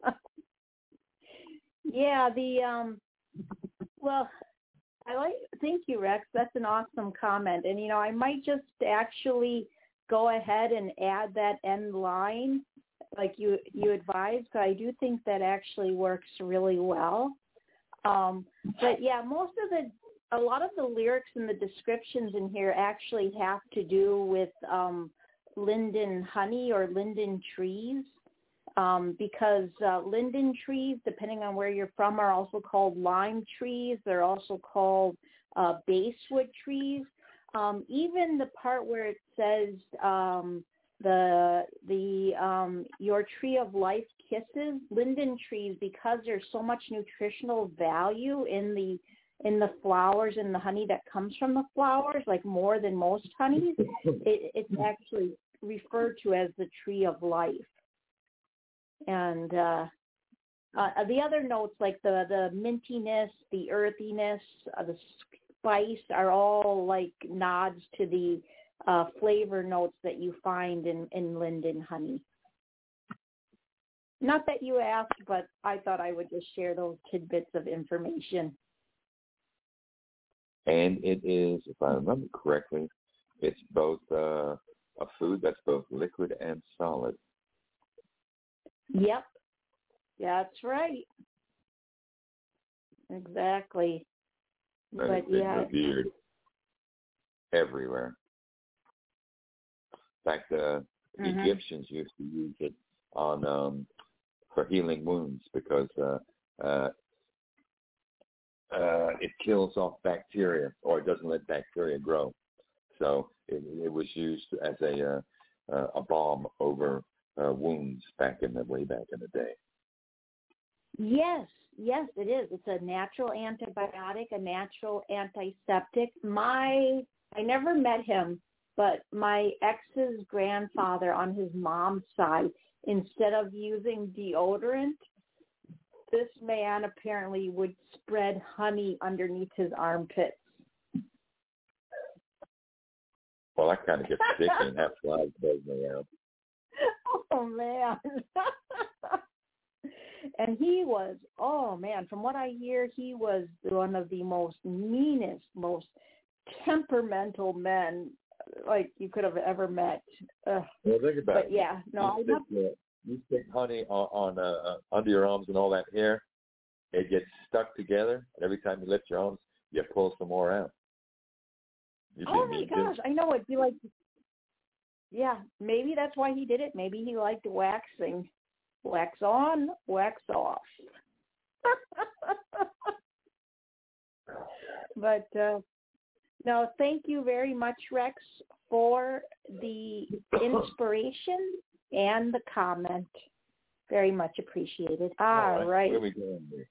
Yeah, the um. Well, I like. Thank you, Rex. That's an awesome comment. And you know, I might just actually go ahead and add that end line, like you you advised. Because I do think that actually works really well. Um, but yeah, most of the. A lot of the lyrics and the descriptions in here actually have to do with um, linden honey or linden trees, um, because uh, linden trees, depending on where you're from, are also called lime trees. They're also called uh, basswood trees. Um, even the part where it says um, the the um, your tree of life kisses, linden trees, because there's so much nutritional value in the in the flowers and the honey that comes from the flowers, like more than most honeys, it, it's actually referred to as the tree of life. And uh, uh, the other notes, like the, the mintiness, the earthiness, uh, the spice, are all like nods to the uh, flavor notes that you find in, in linden honey. Not that you asked, but I thought I would just share those tidbits of information. And it is, if I remember correctly, it's both uh, a food that's both liquid and solid. Yep, that's right. Exactly. And but it's been yeah, revered everywhere. In fact, uh, the mm-hmm. Egyptians used to use it on um, for healing wounds because uh, uh, Uh, it kills off bacteria, or it doesn't let bacteria grow. So it, it was used as a uh, uh, a balm over uh, wounds back in the way back in the day. Yes, yes, it is. It's a natural antibiotic, a natural antiseptic. My, I never met him, but my ex's grandfather on his mom's side, instead of using deodorant, this man apparently would spread honey underneath his armpits. Well, I kind of get sick and have flies buzz me out. Oh, man. And he was, oh, man, from what I hear, he was one of the most meanest, most temperamental men like you could have ever met. Ugh. Well, think about but it. yeah, no, you I stick, uh, you stick honey on, on uh, under your arms and all that hair, it gets stuck together, and every time you lift your arms, you pull some more out. You'd oh my gosh, too. I know it'd be like, yeah, maybe that's why he did it. Maybe he liked waxing. Wax on, wax off. But uh, no, thank you very much, Rex, for the inspiration and the comment. Very much appreciated. All, All right. right. Where are we going here?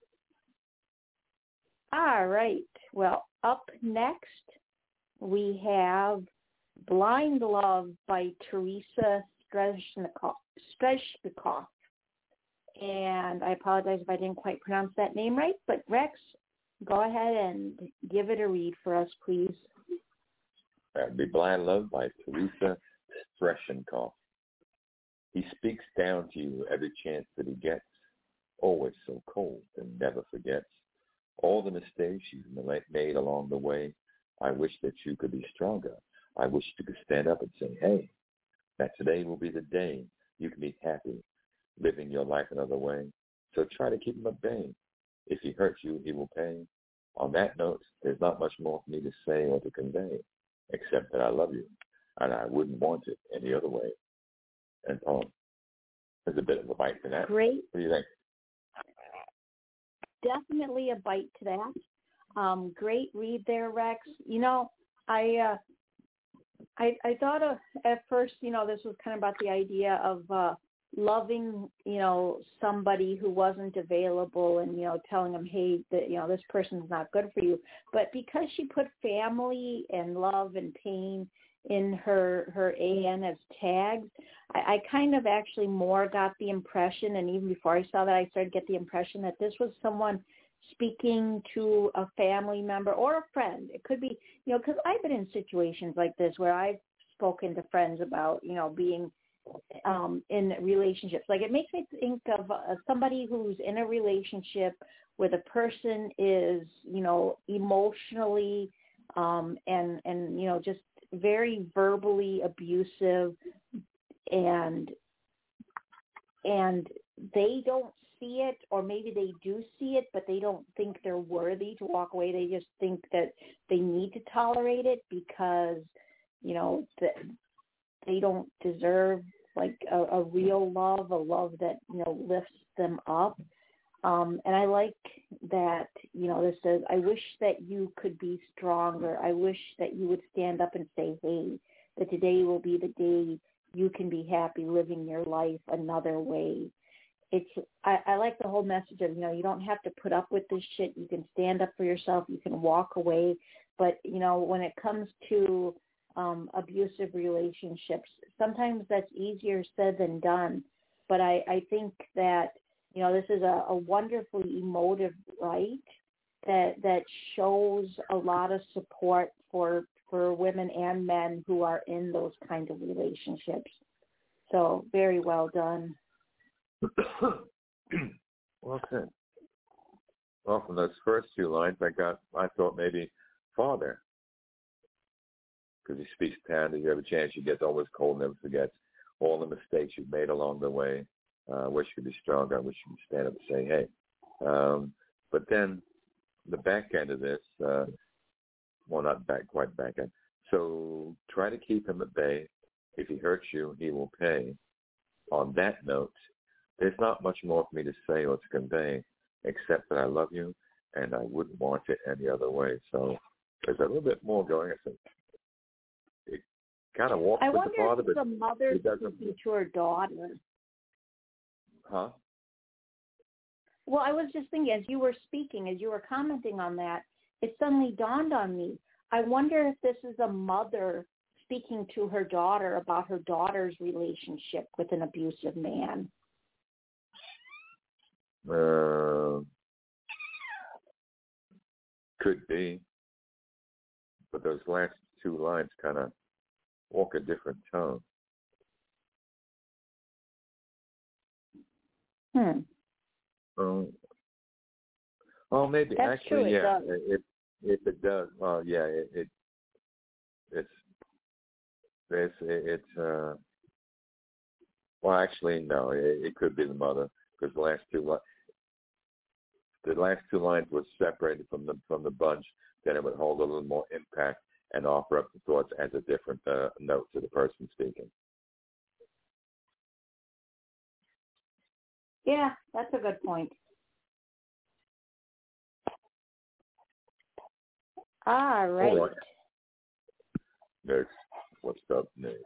All right. Well, up next, we have Blind Love by Teresa Strezhnikoff. Strezhnikoff. And I apologize if I didn't quite pronounce that name right, but Rex, go ahead and give it a read for us, please. That would be Blind Love by Teresa Strezhnikoff. He speaks down to you every chance that he gets, always so cold and never forgets. All the mistakes you've made along the way, I wish that you could be stronger. I wish you could stand up and say, hey, that today will be the day you can be happy, living your life another way. So try to keep him at bay. If he hurts you, he will pay. On that note, there's not much more for me to say or to convey, except that I love you, and I wouldn't want it any other way. And poem. There's a bit of a bite to that. Great. What do you think? Definitely a bite to that. Um, great read there, Rex. You know, I, uh, I I thought of, at first, you know, this was kind of about the idea of uh, loving, you know, somebody who wasn't available and, you know, telling them, hey, that, you know, this person's not good for you. But because she put family and love and pain in her, her A N as tags, I, I kind of actually more got the impression, and even before I saw that, I started to get the impression that this was someone speaking to a family member or a friend. It could be, you know, because I've been in situations like this where I've spoken to friends about, you know, being um, in relationships. Like, it makes me think of uh, somebody who's in a relationship where the person is, you know, emotionally um, and, and, you know, just very verbally abusive, and and they don't see it, or maybe they do see it, but they don't think they're worthy to walk away. They just think that they need to tolerate it because, you know, that they don't deserve like a, a real love, a love that, you know, lifts them up. Um, and I like that, you know, this says, I wish that you could be stronger. I wish that you would stand up and say, hey, that today will be the day you can be happy living your life another way. It's, I, I like the whole message of, you know, you don't have to put up with this shit. You can stand up for yourself. You can walk away. But, you know, when it comes to um, abusive relationships, sometimes that's easier said than done. But I, I think that, you know, this is a, a wonderfully emotive write that that shows a lot of support for for women and men who are in those kind of relationships. So very well done. Well said. Well, from those first two lines, I got, I thought maybe father, because he speaks Pound. If you have a chance, you get always cold, never forgets all the mistakes you've made along the way. I uh, wish you could be stronger. I wish you could stand up and say, hey. Um, but then the back end of this, uh, well, not back, quite back end. So try to keep him at bay. If he hurts you, he will pay. On that note, there's not much more for me to say or to convey, except that I love you and I wouldn't want it any other way. So there's a little bit more going. I think it kind of walks I with wonder the father, if but the mother it doesn't. speaking to her daughter. Huh? Well, I was just thinking, as you were speaking, as you were commenting on that, it suddenly dawned on me. I wonder if this is a mother speaking to her daughter about her daughter's relationship with an abusive man. Uh, could be. But those last two lines kind of walk a different tone. Hmm. Um, well, maybe That's actually, true, it yeah. does. If if it does, well, yeah, it, it it's it's it's uh. Well, actually, no. It, it could be the mother, because the last two li- the last two lines were separated from the from the bunch. Then it would hold a little more impact and offer up the thoughts as a different uh, note to the person speaking. Yeah, that's a good point. All right. All right. Next, what's up next?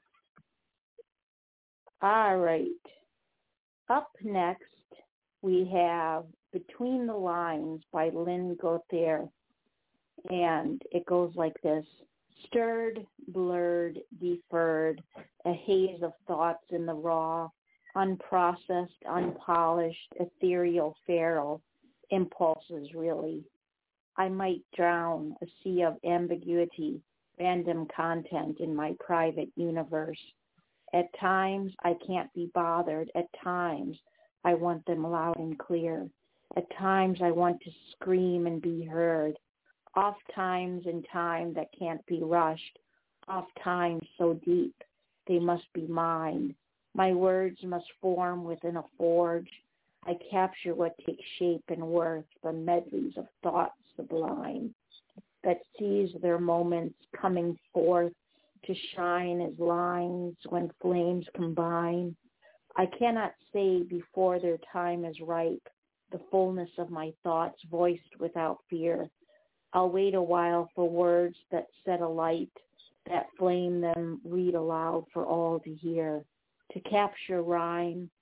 All right. Up next, we have Between the Lines by Lynn Gauthier. And it goes like this. Stirred, blurred, deferred, a haze of thoughts in the raw, unprocessed, unpolished, ethereal, feral impulses, really. I might drown a sea of ambiguity, random content in my private universe. At times, I can't be bothered. At times, I want them loud and clear. At times, I want to scream and be heard. Oft times in time that can't be rushed. Oft times so deep, they must be mine. My words must form within a forge. I capture what takes shape and worth from medleys of thoughts sublime that seize their moments coming forth to shine as lines when flames combine. I cannot say before their time is ripe the fullness of my thoughts voiced without fear. I'll wait a while for words that set alight, that flame them read aloud for all to hear. To capture rhyme,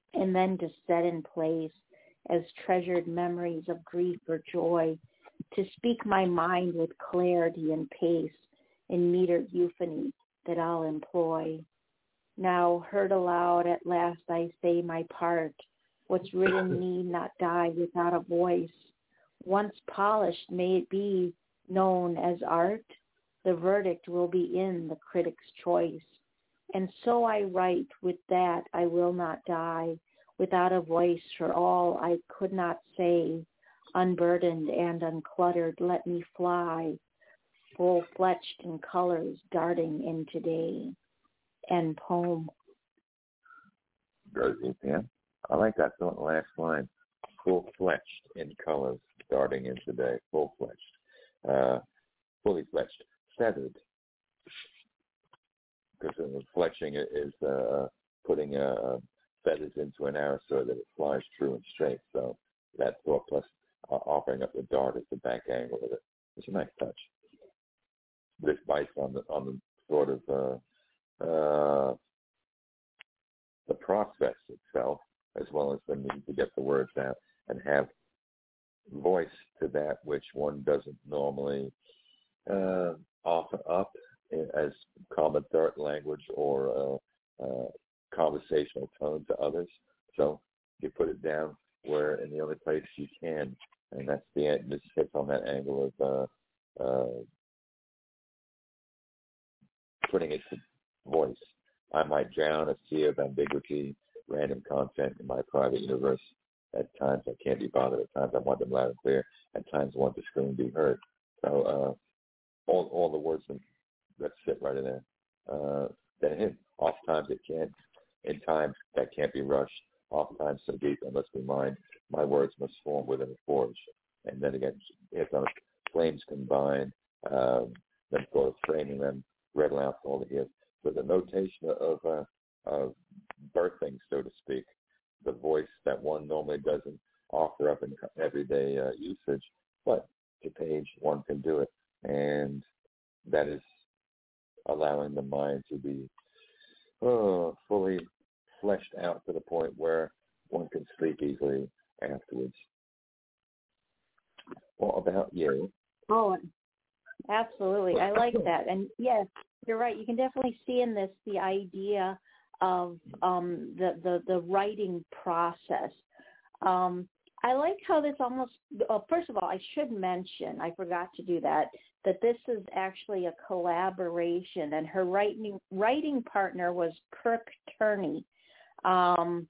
and then to set in place as treasured memories of grief or joy, to speak my mind with clarity and pace in metered euphony that I'll employ. Now heard aloud at last I say my part, what's written need not die without a voice. Once polished may it be known as art, the verdict will be in the critic's choice. And so I write, with that I will not die, without a voice for all I could not say. Unburdened and uncluttered, let me fly, full-fletched in colors, darting into day. End poem. Rosie, yeah. I like that thought, last line. Full-fletched in colors, darting into day. Full-fletched. Uh, fully fletched. Feathered. Because the fletching is uh, putting uh, feathers into an arrow so that it flies true and straight. So that thought plus uh, offering up the dart as the back angle of it. It's a nice touch. This bites on the on the sort of uh, uh, the process itself, as well as the need to get the words out and have voice to that which one doesn't normally uh, offer up as common thought language or uh, uh, conversational tone to others. So you put it down where in the only place you can, and that's the this hits on that angle of uh, uh, putting it to voice. I might drown a sea of ambiguity, random content in my private universe. At times I can't be bothered. At times I want them loud and clear. At times I want the scream be heard. So uh, all all the words that sit right in there. Uh, then him. Oftentimes it can't. In times that can't be rushed. Oftentimes so deep I must be mine. My words must form within a forge. And then again, it's on flames combined. Um, then sort of framing them, read aloud for all to hear. So the notation of uh, of birthing, so to speak, the voice that one normally doesn't offer up in everyday uh, usage, but to page one can do it, and that is allowing the mind to be oh, fully fleshed out to the point where one can sleep easily afterwards. What about you? Oh, absolutely. I like that. And yes, you're right. You can definitely see in this the idea of um, the, the, the writing process. Um, I like how this almost, oh, first of all, I should mention, I forgot to do that, that this is actually a collaboration, and her writing writing partner was Kirk Turney. Um,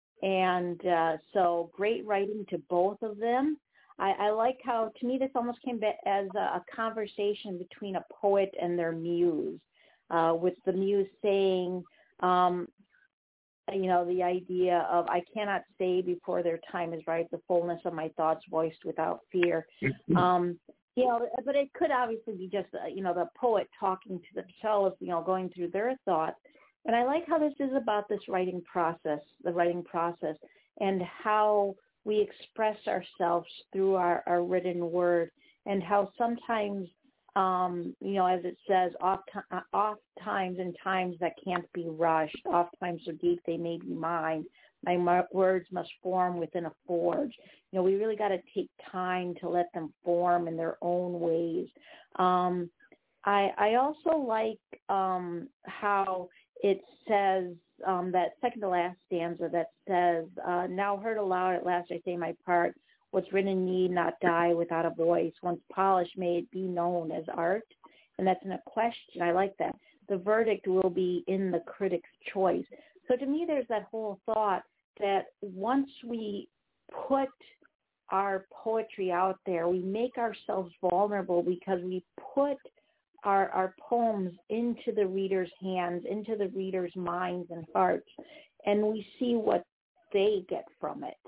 and uh, so great writing to both of them. I, I like how, to me, this almost came as a, a conversation between a poet and their muse, uh, with the muse saying, um, you know, the idea of, I cannot say before their time is right, the fullness of my thoughts voiced without fear. Um, you know, but it could obviously be just, uh, you know, the poet talking to themselves, you know, going through their thoughts. And I like how this is about this writing process, the writing process, and how we express ourselves through our, our written word, and how sometimes, um, you know, as it says, oft, oft times and times that can't be rushed, oft times so deep they may be mine. My words must form within a forge. You know, we really got to take time to let them form in their own ways. Um, I, I also like um, how it says, um, that second to last stanza that says, uh, now heard aloud at last I say my part, what's written need not die without a voice, once polished may it be known as art. And that's in a question. I like that. The verdict will be in the critic's choice. So to me, there's that whole thought that once we put our poetry out there, we make ourselves vulnerable because we put our, our poems into the reader's hands, into the reader's minds and hearts, and we see what they get from it.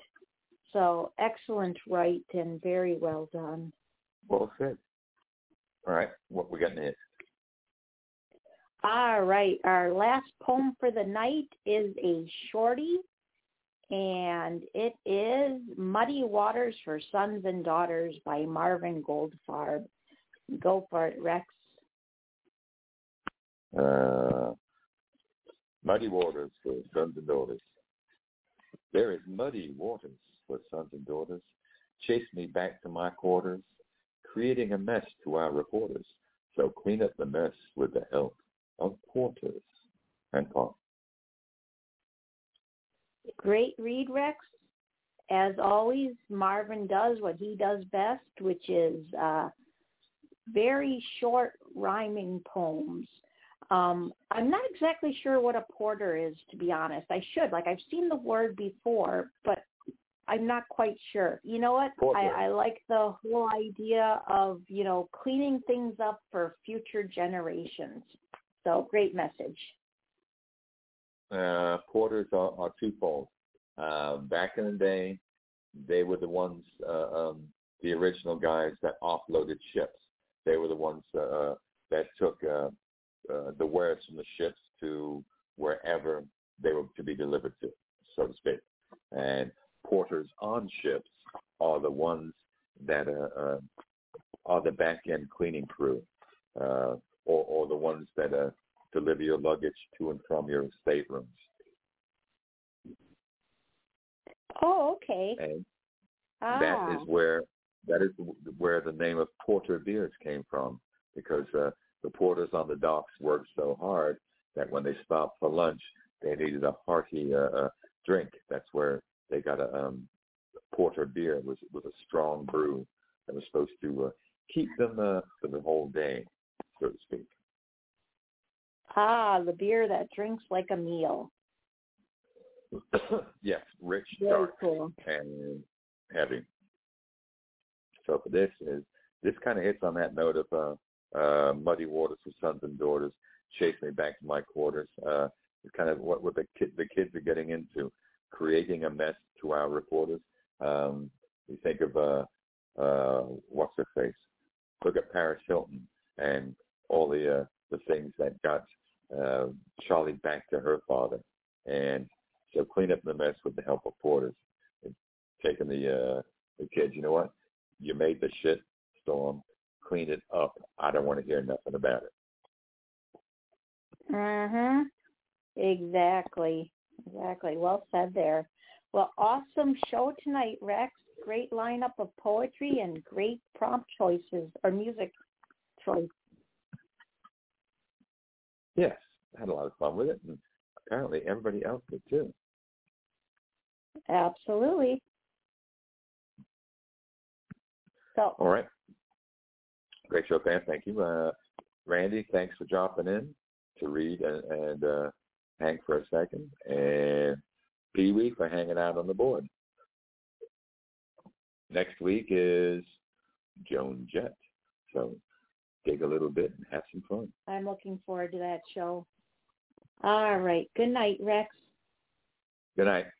So excellent write and very well done. Well said. All right, what we got next? All right, our last poem for the night is a shorty, and it is Muddy Waters for Sons and Daughters by Marvin Goldfarb. Go for it, Rex. Uh, Muddy Waters for Sons and Daughters. There is muddy waters for sons and daughters. Chase me back to my quarters, creating a mess to our reporters. So clean up the mess with the help of porters. And Paul. Great read, Rex. As always, Marvin does what he does best, which is uh, very short rhyming poems. Um, I'm not exactly sure what a porter is, to be honest. I should. Like, I've seen the word before, but I'm not quite sure. You know what? I, I like the whole idea of, you know, cleaning things up for future generations. So, great message. Uh, porters are, are twofold. Uh, back in the day, they were the ones, uh, um, the original guys that offloaded ships. They were the ones uh, that took uh, uh, the wares from the ships to wherever they were to be delivered to, so to speak. And porters on ships are the ones that uh, uh, are the back-end cleaning crew, uh, or, or the ones that uh, deliver your luggage to and from your staterooms. Oh, okay. And ah. that is where that is where the name of porter beers came from, because uh, the porters on the docks worked so hard that when they stopped for lunch, they needed a hearty uh, uh, drink. That's where they got a um, porter beer. It was was a strong brew that was supposed to uh, keep them uh, for the whole day, so to speak. Ah, the beer that drinks like a meal. Yes, rich, Very dark, cool. and heavy. So for this is this kind of hits on that note of uh, uh, muddy waters for sons and daughters. Chase me back to my quarters. Uh, it's kind of what, what the kid, the kids are getting into, creating a mess to our reporters. Um, you think of uh, uh, what's her face? Look at Paris Hilton and all the uh, the things that got uh, Charlie back to her father, and so clean up the mess with the help of porters. It's taking the uh, the kids, you know what? You made the shit storm. Clean it up. I don't want to hear nothing about it. Mm-hmm. Exactly. Exactly. Well said there. Well, awesome show tonight, Rex. Great lineup of poetry and great prompt choices or music choice. Yes, I had a lot of fun with it, and apparently everybody else did too. Absolutely. So, all right. Great show, fan. Thank you. Uh, Randy, thanks for dropping in to read and, and uh, hang for a second. And Pee-wee for hanging out on the board. Next week is Joan Jett. So dig a little bit and have some fun. I'm looking forward to that show. All right. Good night, Rex. Good night.